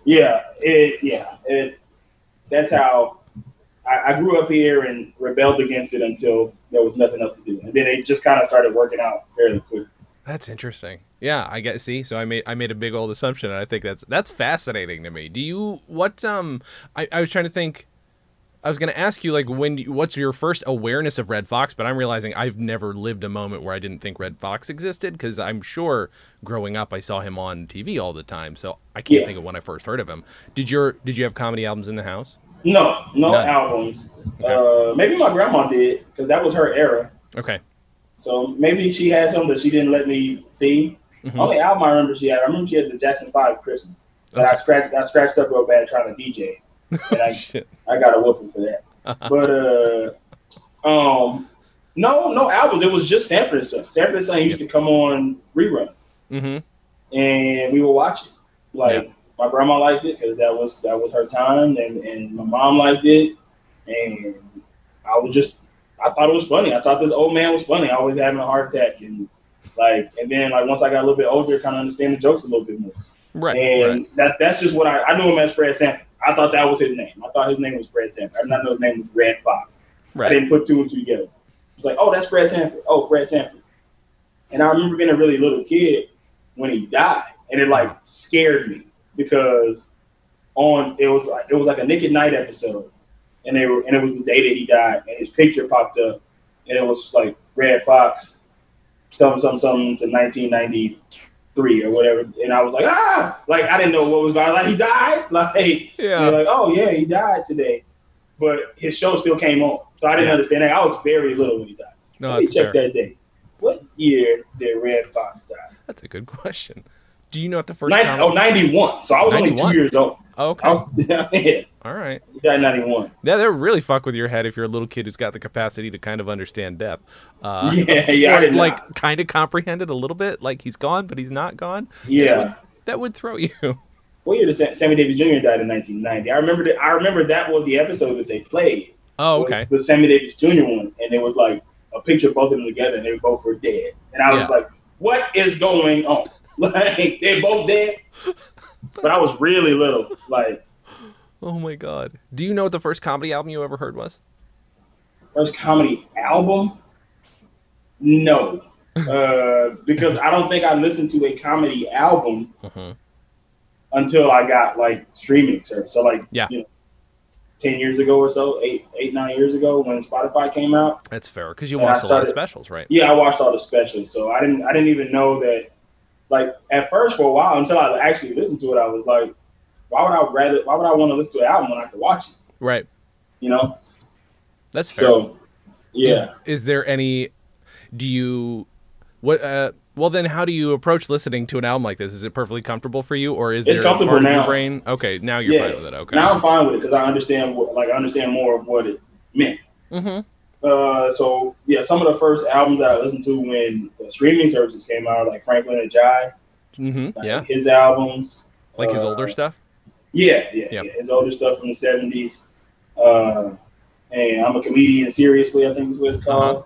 that's how I grew up here and rebelled against it until there was nothing else to do. And then it just kind of started working out fairly quickly. That's interesting. Yeah, I get. See, so I made a big old assumption, and I think that's fascinating to me. Do you I was trying to think. I was going to ask you, like, what's your first awareness of Redd Foxx? But I'm realizing I've never lived a moment where I didn't think Redd Foxx existed, because I'm sure growing up I saw him on TV all the time. So I can't think of when I first heard of him. Did you have comedy albums in the house? No albums. Okay. Maybe my grandma did, because that was her era. Okay. So maybe she had some that she didn't let me see. Only album I remember she had the Jackson 5 Christmas. But I scratched up real bad trying to DJ. And I got a whooping for that. But no albums. It was just Sanford and Son. Sanford and Son used to come on reruns. And we would watch it. Like, my grandma liked it because that was her time, and my mom liked it, and I thought it was funny. I thought this old man was funny. Always having a heart attack, and then once I got a little bit older, kind of understand the jokes a little bit more. Right. And that's just what I knew him as Fred Sanford. I thought that was his name. I thought his name was Fred Sanford. I did not know his name was Redd Foxx. Right. I didn't put two and two together. It's like, oh, that's Fred Sanford. Oh, Fred Sanford. And I remember being a really little kid when he died, and it scared me because it was like a Nick at Night episode, and it was the day that he died, and his picture popped up, and it was like Redd Foxx, something to 1993 or whatever, and I was like, I didn't know what was going on. Like, he died, like, like, oh yeah, he died today, but his show still came on. So I didn't understand that. I was very little when he died. No, Let me check that date. What year did Redd Foxx die? That's a good question. Do you know what the first 91. So I was 91? Only 2 years old. Oh, okay. Yeah. All right. He died in 91. Yeah, that would really fuck with your head if you're a little kid who's got the capacity to kind of understand death. I did like kind of comprehend it a little bit. Like he's gone, but he's not gone. Yeah. That would throw you. What year did Sammy Davis Jr. died in 1990? I remember that was the episode that they played. Oh, okay. The Sammy Davis Jr. one, and it was like a picture of both of them together, and they both were dead. And I was like, "What is going on?" Like they're both dead. But I was really little. Like, oh my god! Do you know what the first comedy album you ever heard was? First comedy album? No, because I don't think I listened to a comedy album until I got like streaming service. So like, 10 years ago or so, 9 years ago when Spotify came out. That's fair because you watched a lot of specials, right? Yeah, I watched all the specials. So I didn't even know that. Like at first, for a while, until I actually listened to it, I was like, why would I want to listen to an album when I could watch it? Right. You know. That's fair. So, yeah. Is there any? Do you? What? Well, then, how do you approach listening to an album like this? Is it perfectly comfortable for you, or is it's there comfortable part now? Of your brain? Okay, now you're fine with it. Okay. Now I'm fine with it because I understand more of what it meant. Mm-hmm. So yeah, some of the first albums that I listened to when the streaming services came out, like Franklin and Jai, his albums, like his older stuff. Yeah, his older stuff from the 70s. And I'm a Comedian, Seriously, I think is what it's called.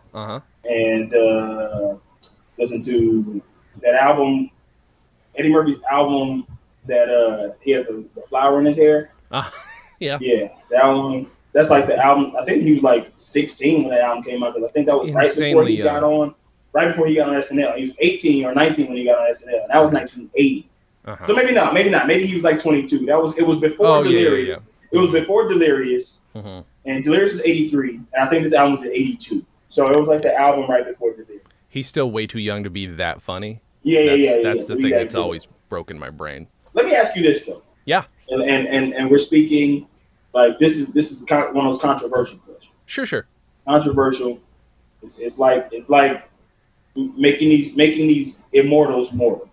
And listen to that album, Eddie Murphy's album that he has the flower in his hair. Yeah, that one. That's like the album. I think he was like 16 when that album came out because I think that was right before he got on SNL. He was 18 or 19 when he got on SNL. And that was 1980. So maybe not. Maybe he was like 22. It was before Delirious. It was before Delirious, and Delirious was 83, and I think this album was in 82. So it was like the album right before Delirious. He's still way too young to be that funny. That's the thing that's always broken my brain. Let me ask you this though. Yeah. And we're speaking like this is one of those controversial questions. Sure. Controversial. It's like making these immortals mortal.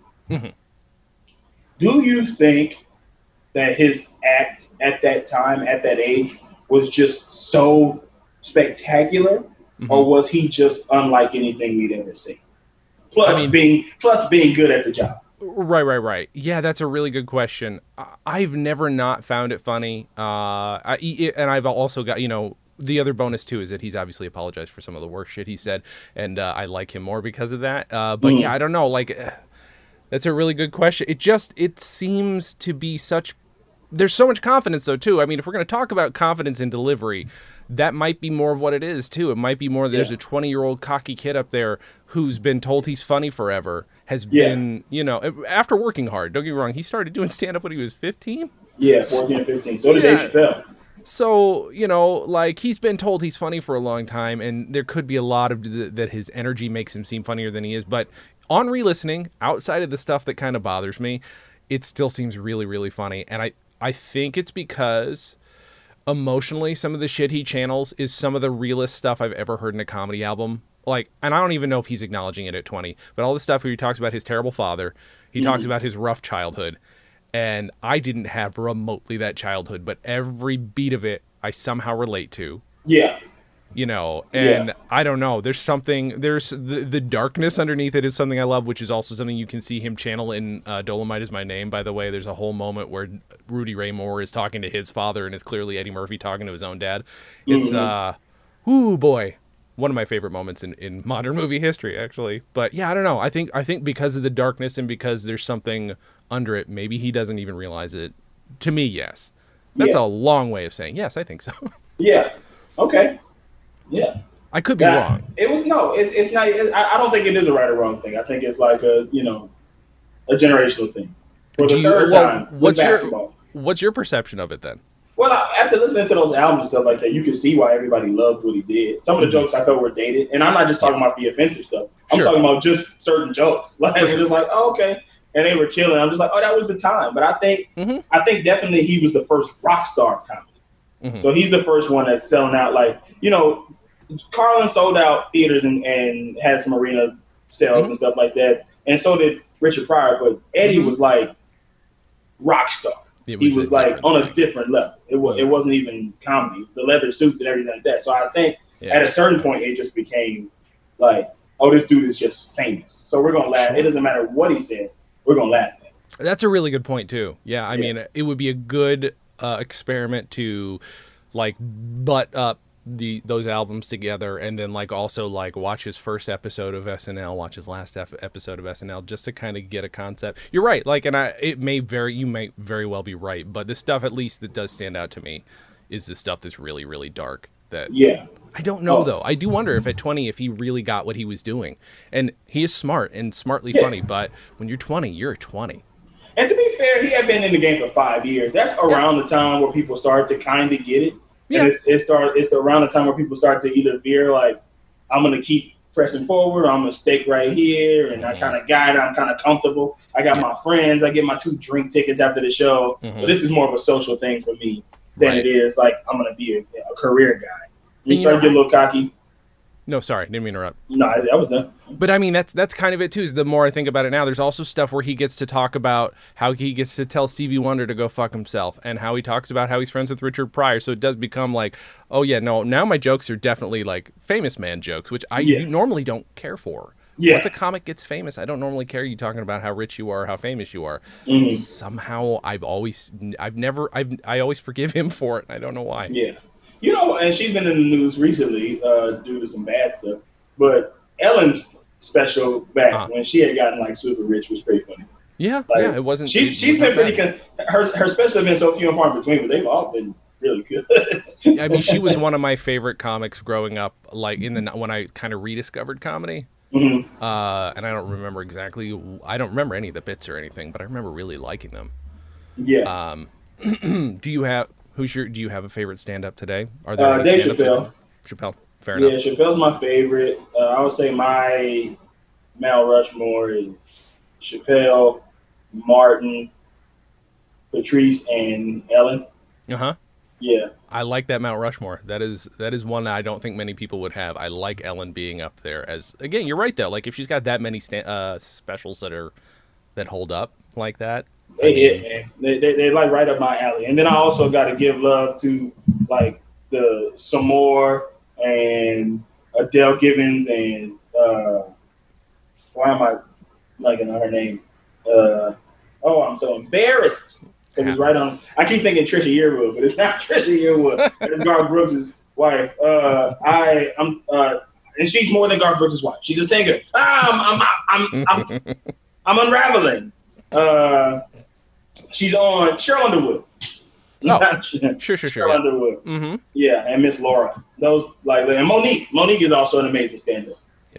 Do you think that his act at that time, at that age, was just so spectacular, or was he just unlike anything we'd ever seen? Plus being good at the job. Right. Yeah, that's a really good question. I've never not found it funny. And I've also got, the other bonus too is that he's obviously apologized for some of the worst shit he said, and I like him more because of that. But yeah, I don't know. Like, that's a really good question. It seems to be there's so much confidence though too. I mean, if we're going to talk about confidence in delivery, that might be more of what it is too. It might be more there's a 20-year-old cocky kid up there who's been told he's funny forever, has been, after working hard. Don't get me wrong, he started doing stand-up when he was 15. Yeah, 14 and 15. So did Dave Chappelle. So, like he's been told he's funny for a long time, and there could be a lot of that his energy makes him seem funnier than he is. But on re-listening, outside of the stuff that kind of bothers me, it still seems really, really funny. And I think it's because emotionally, some of the shit he channels is some of the realest stuff I've ever heard in a comedy album. Like, and I don't even know if he's acknowledging it at 20, but all the stuff where he talks about his terrible father, he talks about his rough childhood, and I didn't have remotely that childhood, but every beat of it I somehow relate to. Yeah. I don't know. There's the darkness underneath it is something I love, which is also something you can see him channel in Dolomite Is My Name, by the way. There's a whole moment where Rudy Ray Moore is talking to his father, and it's clearly Eddie Murphy talking to his own dad. It's, boy, one of my favorite moments in modern movie history, actually. But yeah, I don't know. I think because of the darkness and because there's something under it, maybe he doesn't even realize it. To me, yes. That's a long way of saying yes, I think so. Yeah. Okay. Yeah. I could be wrong. It's not. I don't think it is a right or wrong thing. I think it's like a generational thing. For the third time with basketball. What's your perception of it then? Well, after listening to those albums and stuff like that, you can see why everybody loved what he did. Some of the jokes I felt were dated, and I'm not just talking about the offensive stuff. I'm talking about just certain jokes. Like it was like, oh, okay, and they were killing. I'm just like, oh, that was the time. But I think definitely he was the first rock star of comedy. Mm-hmm. So he's the first one that's selling out. Like, Carlin sold out theaters and had some arena sales and stuff like that. And so did Richard Pryor. But Eddie was like rock star. He was like on a different level. It wasn't even comedy. The leather suits and everything like that. So I think at a certain point, it just became like, oh, this dude is just famous. So we're going to laugh. Sure. It doesn't matter what he says. We're going to laugh at it. That's a really good point, too. Yeah, I mean, it would be a good experiment to, like, butt up those albums together and then, like, also, like, watch his first episode of SNL, watch his last episode of SNL, just to kind of get a concept. You're right. Like, and you may very well be right, but the stuff, at least, that does stand out to me is the stuff that's really, really dark. I don't know, though. I do wonder if at 20, if he really got what he was doing. And he is smart and smartly funny, but when you're 20, you're 20. And to be fair, he had been in the game for 5 years. That's around the time where people start to kind of get it. Yeah. And it's around the time where people start to either veer, like, I'm going to keep pressing forward, or I'm going to stick right here, and I kind of got it. I'm kind of comfortable. I got my friends. I get my 2 drink tickets after the show. So this is more of a social thing for me than it is, like, I'm going to be a career guy. You start to get a little cocky. No, sorry, didn't mean to interrupt. No, that was done. But I mean, that's kind of it too. Is the more I think about it now, there's also stuff where he gets to talk about how he gets to tell Stevie Wonder to go fuck himself, and how he talks about how he's friends with Richard Pryor. So it does become like, oh yeah, no, now my jokes are definitely like famous man jokes, which I normally don't care for. Yeah. Once a comic gets famous, I don't normally care you talking about how rich you are, or how famous you are. Somehow, I always forgive him for it. And I don't know why. Yeah. And she's been in the news recently due to some bad stuff. But Ellen's special back when she had gotten like super rich was pretty funny. Yeah, it wasn't. She's been pretty. Her specials have been so few and far between, but they've all been really good. I mean, she was one of my favorite comics growing up. Like when I kind of rediscovered comedy. And I don't remember exactly. I don't remember any of the bits or anything, but I remember really liking them. Yeah. Do you have a favorite stand-up today? Are there Dave Chappelle. Chappelle, fair enough. Yeah, Chappelle's my favorite. I would say my Mount Rushmore is Chappelle, Martin, Patrice, and Ellen. Yeah. I like that Mount Rushmore. That is one that I don't think many people would have. I like Ellen being up there as, again, you're right though. Like if she's got that many specials that hold up like that. They hit, man. They like right up my alley. And then I also got to give love to like the Samore and Adele Givens and why am I blanking on her name? I'm so embarrassed because it's right on. I keep thinking Trisha Yearwood, but it's not Trisha Yearwood. It's Garth Brooks' wife. And she's more than Garth Brooks' wife. She's a singer. I'm unraveling. She's on Cheryl Underwood. Sure. Cheryl Underwood. Yeah, and Miss Laura. Those and Monique. Monique is also an amazing stand-up.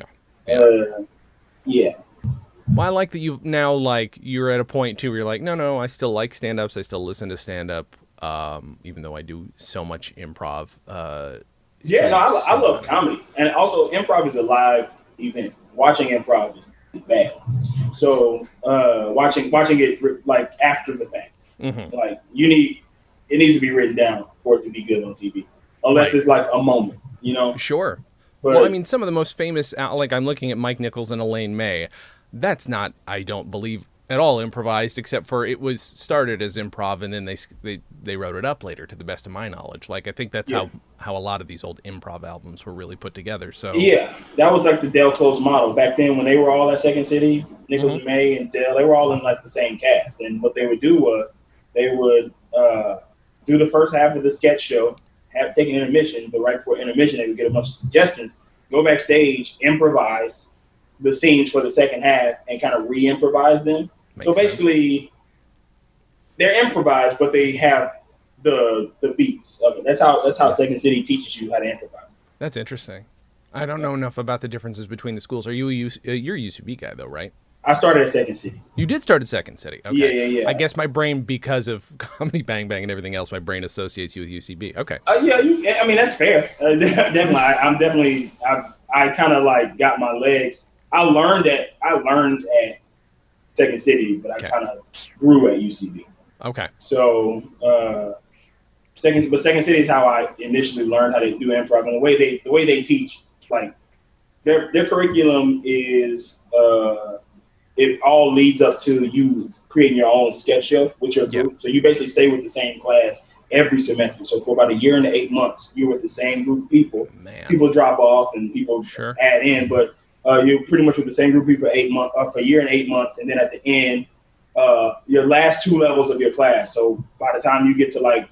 Yeah. Well, I like that you're at a point too where you're like, no, I still like stand-ups. I still listen to stand-up, even though I do so much improv. I love comedy, and also improv is a live event. Watching improv is bad. So watching it like after the fact, like it needs to be written down for it to be good on TV, unless it's like a moment, Sure. But, well, I mean, some of the most famous, like I'm looking at Mike Nichols and Elaine May. That's not, I don't believe, at all improvised, except for it was started as improv and then they wrote it up later, to the best of my knowledge. Like I think that's how a lot of these old improv albums were really put together. So yeah, that was like the Del Close model back then when they were all at Second City. Nichols and May and Del, they were all in like the same cast. And what they would do was they would do the first half of the sketch show, take an intermission, but right before intermission they would get a bunch of suggestions, go backstage, improvise the scenes for the second half and kind of re-improvise them. So basically, they're improvised, but they have the beats of it. That's how Second City teaches you how to improvise. That's interesting. I don't know enough about the differences between the schools. Are you you're a UCB guy though, right? I started at Second City. You did start at Second City. Okay. Yeah. I guess my brain, because of Comedy Bang Bang and everything else, my brain associates you with UCB. Okay. I mean that's fair. Definitely. I kind of like got my legs. I learned at Second City, but I kind of grew at UCB. Okay. So Second City is how I initially learned how to do improv, and the way they teach, like their curriculum is it all leads up to you creating your own sketch show with your group. Yep. So you basically stay with the same class every semester. So for about a year and 8 months, you're with the same group of people. Man. People drop off and people add in, but you're pretty much with the same group of people for 8 months, for a year and 8 months, and then at the end, your last 2 levels of your class. So by the time you get to like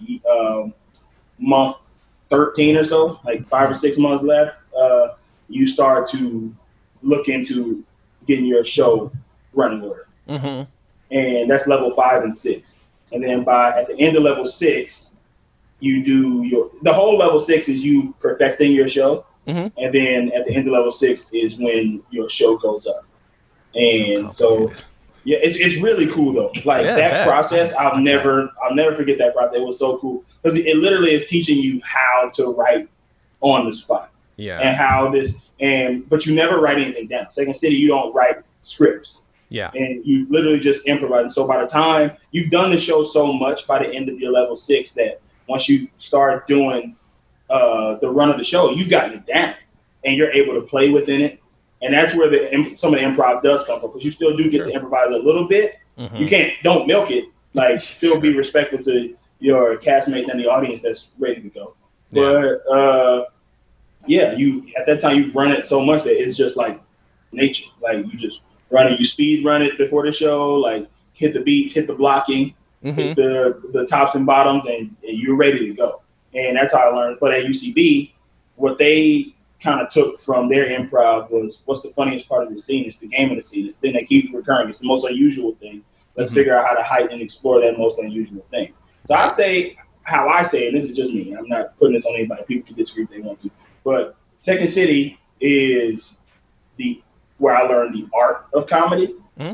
month 13 or so, like 5 or 6 months left, you start to look into getting your show running order. Mm-hmm. And that's level 5 and 6. And then at the end of level 6, you do the whole level 6 is you perfecting your show. Mm-hmm. And then at the end of level 6 is when your show goes up. And so yeah, it's really cool though. Like that process, I'll never forget that process. It was so cool because it literally is teaching you how to write on the spot. Yeah. And but you never write anything down. Second City, you don't write scripts. Yeah. And you literally just improvise. And so by the time you've done the show so much by the end of your level 6 that once you start doing the run of the show, you've gotten it down and you're able to play within it. And that's where some of the improv does come from, because you still do get to improvise a little bit. Mm-hmm. You don't milk it. Like, still be respectful to your castmates and the audience that's ready to go. Yeah. But you at that time you've run it so much that it's just like nature. Like you just run it, you speed run it before the show, like hit the beats, hit the blocking, hit the tops and bottoms, and you're ready to go. And that's how I learned. But at UCB, what they kind of took from their improv was, what's the funniest part of the scene? It's the game of the scene. It's the thing that keeps recurring. It's the most unusual thing. Let's figure out how to heighten and explore that most unusual thing. So I say, how I say, and this is just me, I'm not putting this on anybody. People can disagree if they want to. But Second City is where I learned the art of comedy, and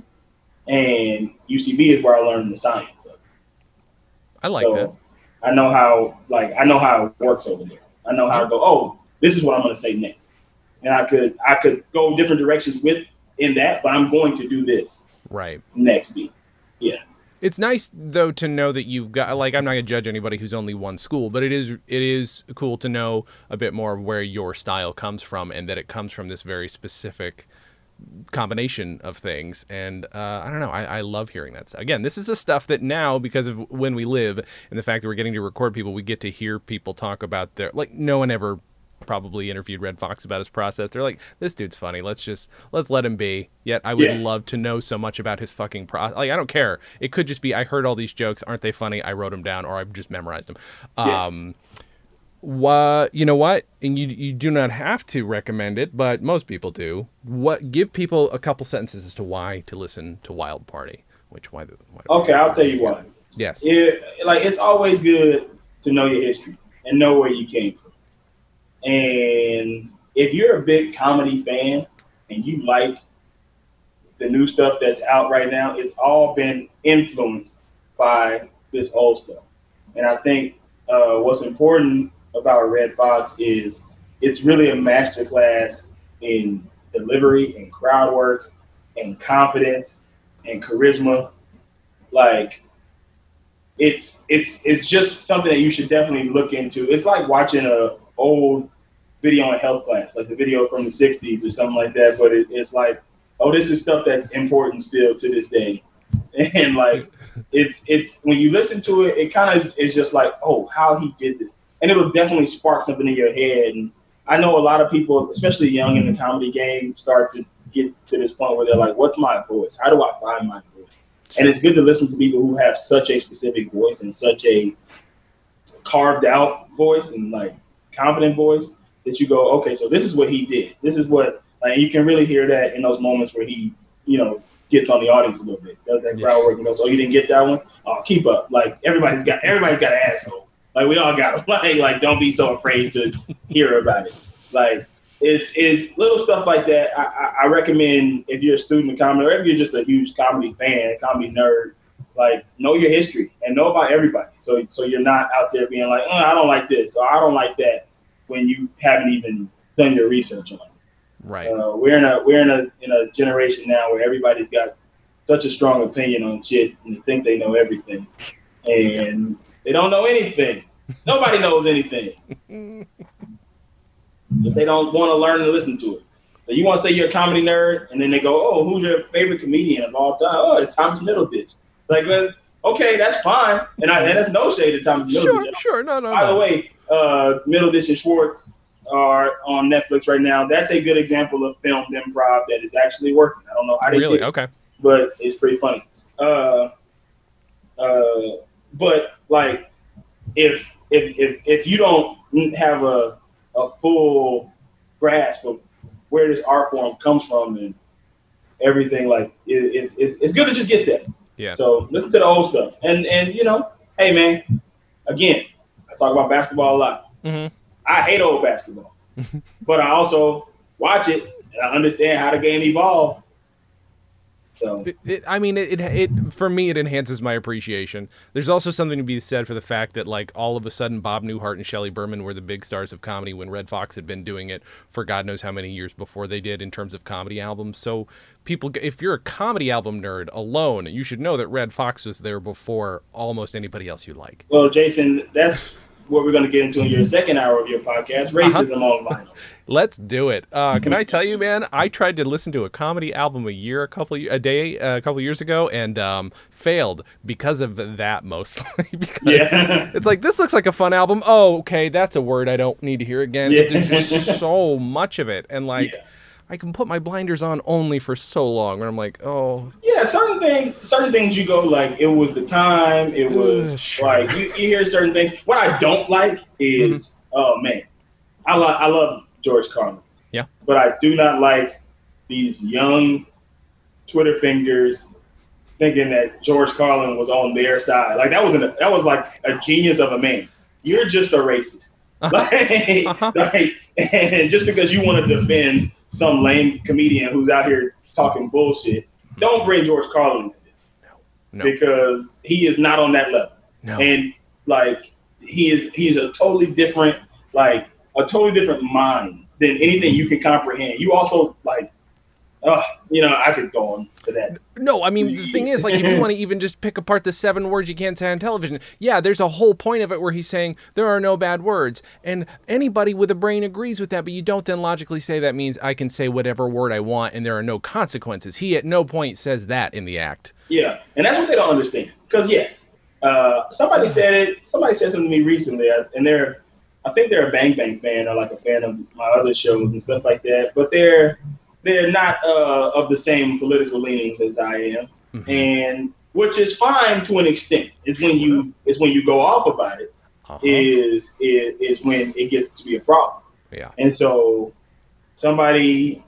UCB is where I learned the science of it. I like that. I know how it works over there. I know how to go, oh, this is what I'm going to say next. And I could go different directions in that, but I'm going to do this next beat. Yeah. It's nice, though, to know that you've got, like, I'm not going to judge anybody who's only one school, but it is cool to know a bit more of where your style comes from, and that it comes from this very specific combination of things. And I don't know, I love hearing that stuff. Again, this is the stuff that now, because of when we live and the fact that we're getting to record people, we get to hear people talk about their, like, no one ever probably interviewed Red Fox about his process. They're like, this dude's funny, let's let him be. Yet I would love to know so much about his fucking process. Like, I don't care, it could just be, I heard all these jokes, aren't they funny, I wrote them down, or I've just memorized them. You know what? And you do not have to recommend it, but most people do. Give people a couple sentences as to why to listen to Wild Party. Okay, I'll tell you why. Yes. It's always good to know your history and know where you came from. And if you're a big comedy fan and you like the new stuff that's out right now, it's all been influenced by this old stuff. And I think what's important about Red Fox is it's really a masterclass in delivery and crowd work and confidence and charisma. Like, it's just something that you should definitely look into. It's like watching a old video in health class, like the video from the 60s or something like that, but it's like, oh, this is stuff that's important still to this day. And like, it's when you listen to it, it kind of is just like, oh, how he did this. And it'll definitely spark something in your head. And I know a lot of people, especially young in the comedy game, start to get to this point where they're like, what's my voice? How do I find my voice? And it's good to listen to people who have such a specific voice and such a carved out voice and like confident voice that you go, okay, so this is what he did. This is what, like, you can really hear that in those moments where he, gets on the audience a little bit, does that crowd work and goes, oh, you didn't get that one? Oh, keep up. Like, everybody's got an asshole. Like, we all got them. Like, don't be so afraid to hear about it. Like, it's little stuff like that. I recommend, if you're a student of comedy or if you're just a huge comedy fan, comedy nerd, like, know your history and know about everybody. So you're not out there being like, I don't like this or I don't like that when you haven't even done your research on it. Right. We're in a generation now where everybody's got such a strong opinion on shit and they think they know everything, and they don't know anything. Nobody knows anything if they don't want to learn and listen to it. So you want to say you're a comedy nerd, and then they go, "Oh, who's your favorite comedian of all time?" Oh, it's Thomas Middleditch. Like, well, okay, that's fine, and that's no shade to Thomas Middleditch. Sure, no. By the way, Middleditch and Schwartz are on Netflix right now. That's a good example of filmed improv that is actually working. I don't know how they did it, okay, but it's pretty funny. But like, if you don't have a full grasp of where this art form comes from and everything, like it's good to just get there. Yeah. So listen to the old stuff, and hey man, again, I talk about basketball a lot. Mm-hmm. I hate old basketball, but I also watch it and I understand how the game evolved. So it for me, it enhances my appreciation. There's also something to be said for the fact that, like, all of a sudden Bob Newhart and Shelley Berman were the big stars of comedy when Red Fox had been doing it for God knows how many years before they did in terms of comedy albums. So people, if you're a comedy album nerd alone, you should know that Red Fox was there before almost anybody else you like. Well, Jason, that's what we're going to get into in your second hour of your podcast, racism on vinyl. Let's do it. Can I tell you, man? I tried to listen to a comedy album a couple years ago, and failed because of that, mostly. Because it's like, this looks like a fun album. Oh, okay, that's a word I don't need to hear again. Yeah. There's just so much of it, and like. Yeah. I can put my blinders on only for so long where I'm like, oh. Yeah, certain things you go like, it was the time, it was sure. Like, you hear certain things. What I don't like is, oh man, I love George Carlin. Yeah. But I do not like these young Twitter fingers thinking that George Carlin was on their side. Like, that was like a genius of a man. You're just a racist. Like, and just because you want to defend some lame comedian who's out here talking bullshit, don't bring George Carlin into this. No. Because he is not on that level. No. And like, he's a totally different mind than anything you can comprehend. You also like, I could go on to that. No, I mean, the thing is, like, if you want to even just pick apart the 7 words you can't say on television, yeah, there's a whole point of it where he's saying there are no bad words. And anybody with a brain agrees with that, but you don't then logically say that means I can say whatever word I want and there are no consequences. He at no point says that in the act. Yeah, and that's what they don't understand. Because, yes, somebody said something to me recently, and I think they're a Bang Bang fan or like a fan of my other shows and stuff like that, but they're not of the same political leanings as I am, and which is fine to an extent. It's when you go off about it is when it gets to be a problem. Yeah. And so somebody,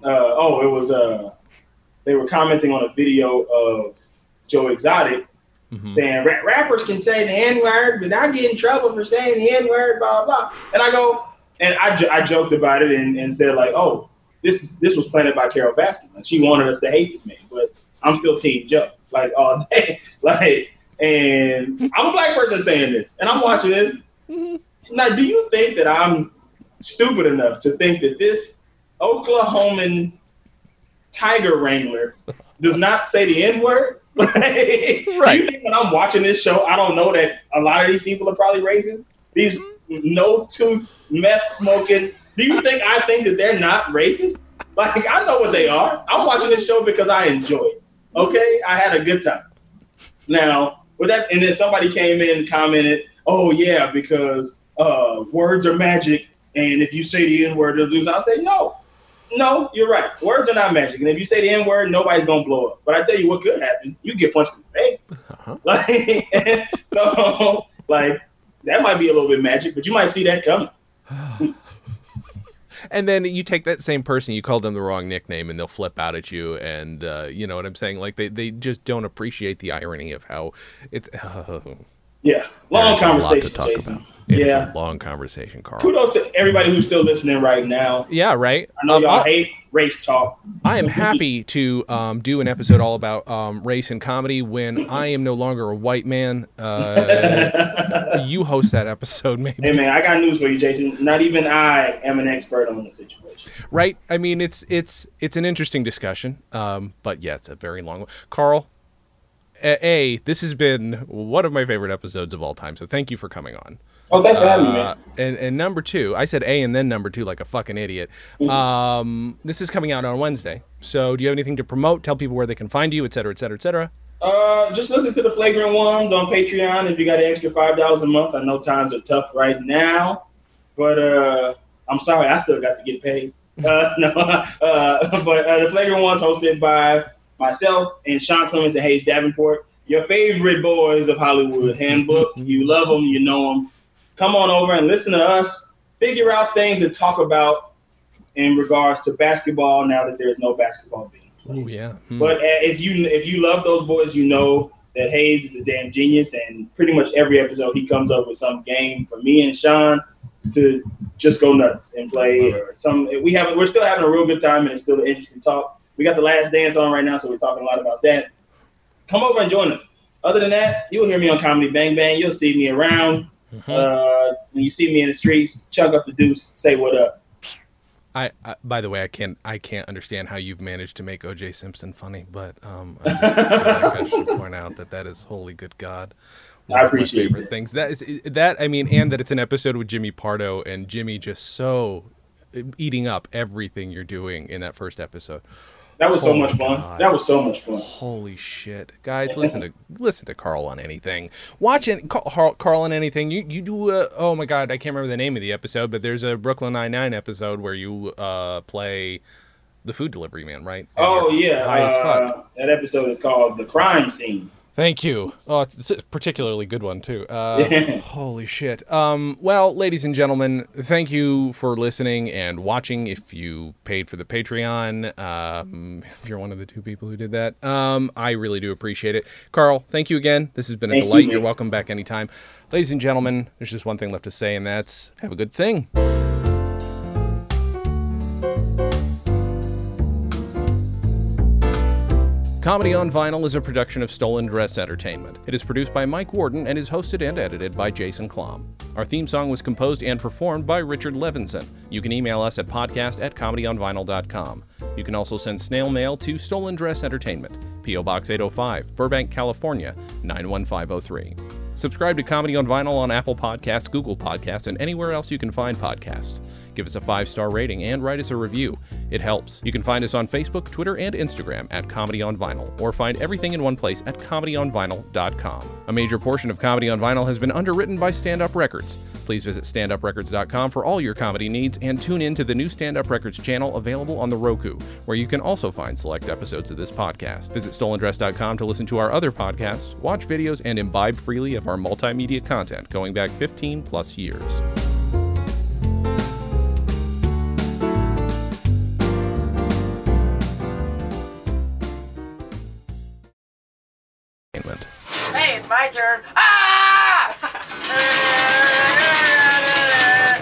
they were commenting on a video of Joe Exotic saying rappers can say the N-word, but I get in trouble for saying the N-word, blah blah. And I go, and I joked about it and said like, oh. This was planted by Carol Baskin. Like, she wanted us to hate this man, but I'm still Team Joe, like, all day. Like, and I'm a black person saying this, and I'm watching this. Now, do you think that I'm stupid enough to think that this Oklahoman tiger wrangler does not say the N-word? Like, right. Do you think when I'm watching this show, I don't know that a lot of these people are probably racist? These no-tooth, meth-smoking. Do you think I think that they're not racist? Like, I know what they are. I'm watching this show because I enjoy it. Okay? I had a good time. Now, with that, and then somebody came in and commented, oh, yeah, because words are magic, and if you say the N-word, it'll do something. I say, no, you're right. Words are not magic, and if you say the N-word, nobody's going to blow up. But I tell you what could happen. You get punched in the face. Like, so, like, that might be a little bit magic, but you might see that coming. And then you take that same person, you call them the wrong nickname, and they'll flip out at you. And you know what I'm saying? Like, they just don't appreciate the irony of how it's. Yeah, long conversation, Jason. It's a long conversation, Carl. Kudos to everybody who's still listening right now. Yeah, right. I know y'all hate race talk. I am happy to do an episode all about race and comedy when I am no longer a white man. You host that episode, maybe. Hey, man, I got news for you, Jason. Not even I am an expert on the situation. Right. I mean, it's an interesting discussion, but yeah, it's a very long one. Carl, this has been one of my favorite episodes of all time, so thank you for coming on. Oh, thanks for having me, man. And number 2, I said A and then number 2 like a fucking idiot. This is coming out on Wednesday. So do you have anything to promote? Tell people where they can find you, et cetera, et cetera, et cetera. Just listen to the Flagrant Ones on Patreon if you got an extra $5 a month. I know times are tough right now, but I'm sorry, I still got to get paid. But the Flagrant Ones hosted by myself and Sean Clemens and Hayes Davenport, your favorite boys of Hollywood. Handbook, you love them, you know them. Come on over and listen to us. Figure out things to talk about in regards to basketball now that there's no basketball being played. Oh yeah. But if you love those boys, you know that Hayes is a damn genius, and pretty much every episode he comes up with some game for me and Sean to just go nuts and play. Or we're still having a real good time, and it's still an interesting talk. We got The Last Dance on right now, so we're talking a lot about that. Come over and join us. Other than that, you'll hear me on Comedy Bang Bang. You'll see me around. When you see me in the streets, chug up the deuce, say what up. I by the way, I can't understand how you've managed to make O.J. Simpson funny, but I should point out that is holy good God. I appreciate my favorite things. And that it's an episode with Jimmy Pardo, and Jimmy just so eating up everything you're doing in that first episode. That was so much fun. God. That was so much fun. Holy shit, guys! Listen to Carl on anything. Watch it, Carl on anything. You do. Oh my God, I can't remember the name of the episode, but there's a Brooklyn Nine-Nine episode where you play the food delivery man, right? And high as fuck. That episode is called The Crime Scene. Thank you. Oh, it's a particularly good one, too. Holy shit. Well, ladies and gentlemen, thank you for listening and watching. If you paid for the Patreon, if you're one of the 2 people who did that, I really do appreciate it. Carl, thank you again. This has been a delight. You're welcome back anytime. Ladies and gentlemen, there's just one thing left to say, and that's have a good thing. Comedy on Vinyl is a production of Stolen Dress Entertainment. It is produced by Mike Warden and is hosted and edited by Jason Klom. Our theme song was composed and performed by Richard Levinson. You can email us at podcast@comedyonvinyl.com. You can also send snail mail to Stolen Dress Entertainment, P.O. Box 805, Burbank, California, 91503. Subscribe to Comedy on Vinyl on Apple Podcasts, Google Podcasts, and anywhere else you can find podcasts. Give us a 5-star rating and write us a review. It helps. You can find us on Facebook, Twitter, and Instagram at Comedy on Vinyl, or find everything in one place at comedyonvinyl.com. A major portion of Comedy on Vinyl has been underwritten by Stand Up Records. Please visit standuprecords.com for all your comedy needs, and tune in to the new Stand Up Records channel available on the Roku, where you can also find select episodes of this podcast. Visit stolendress.com to listen to our other podcasts, watch videos, and imbibe freely of our multimedia content going back 15 plus years. Hey, it's my turn. Ah!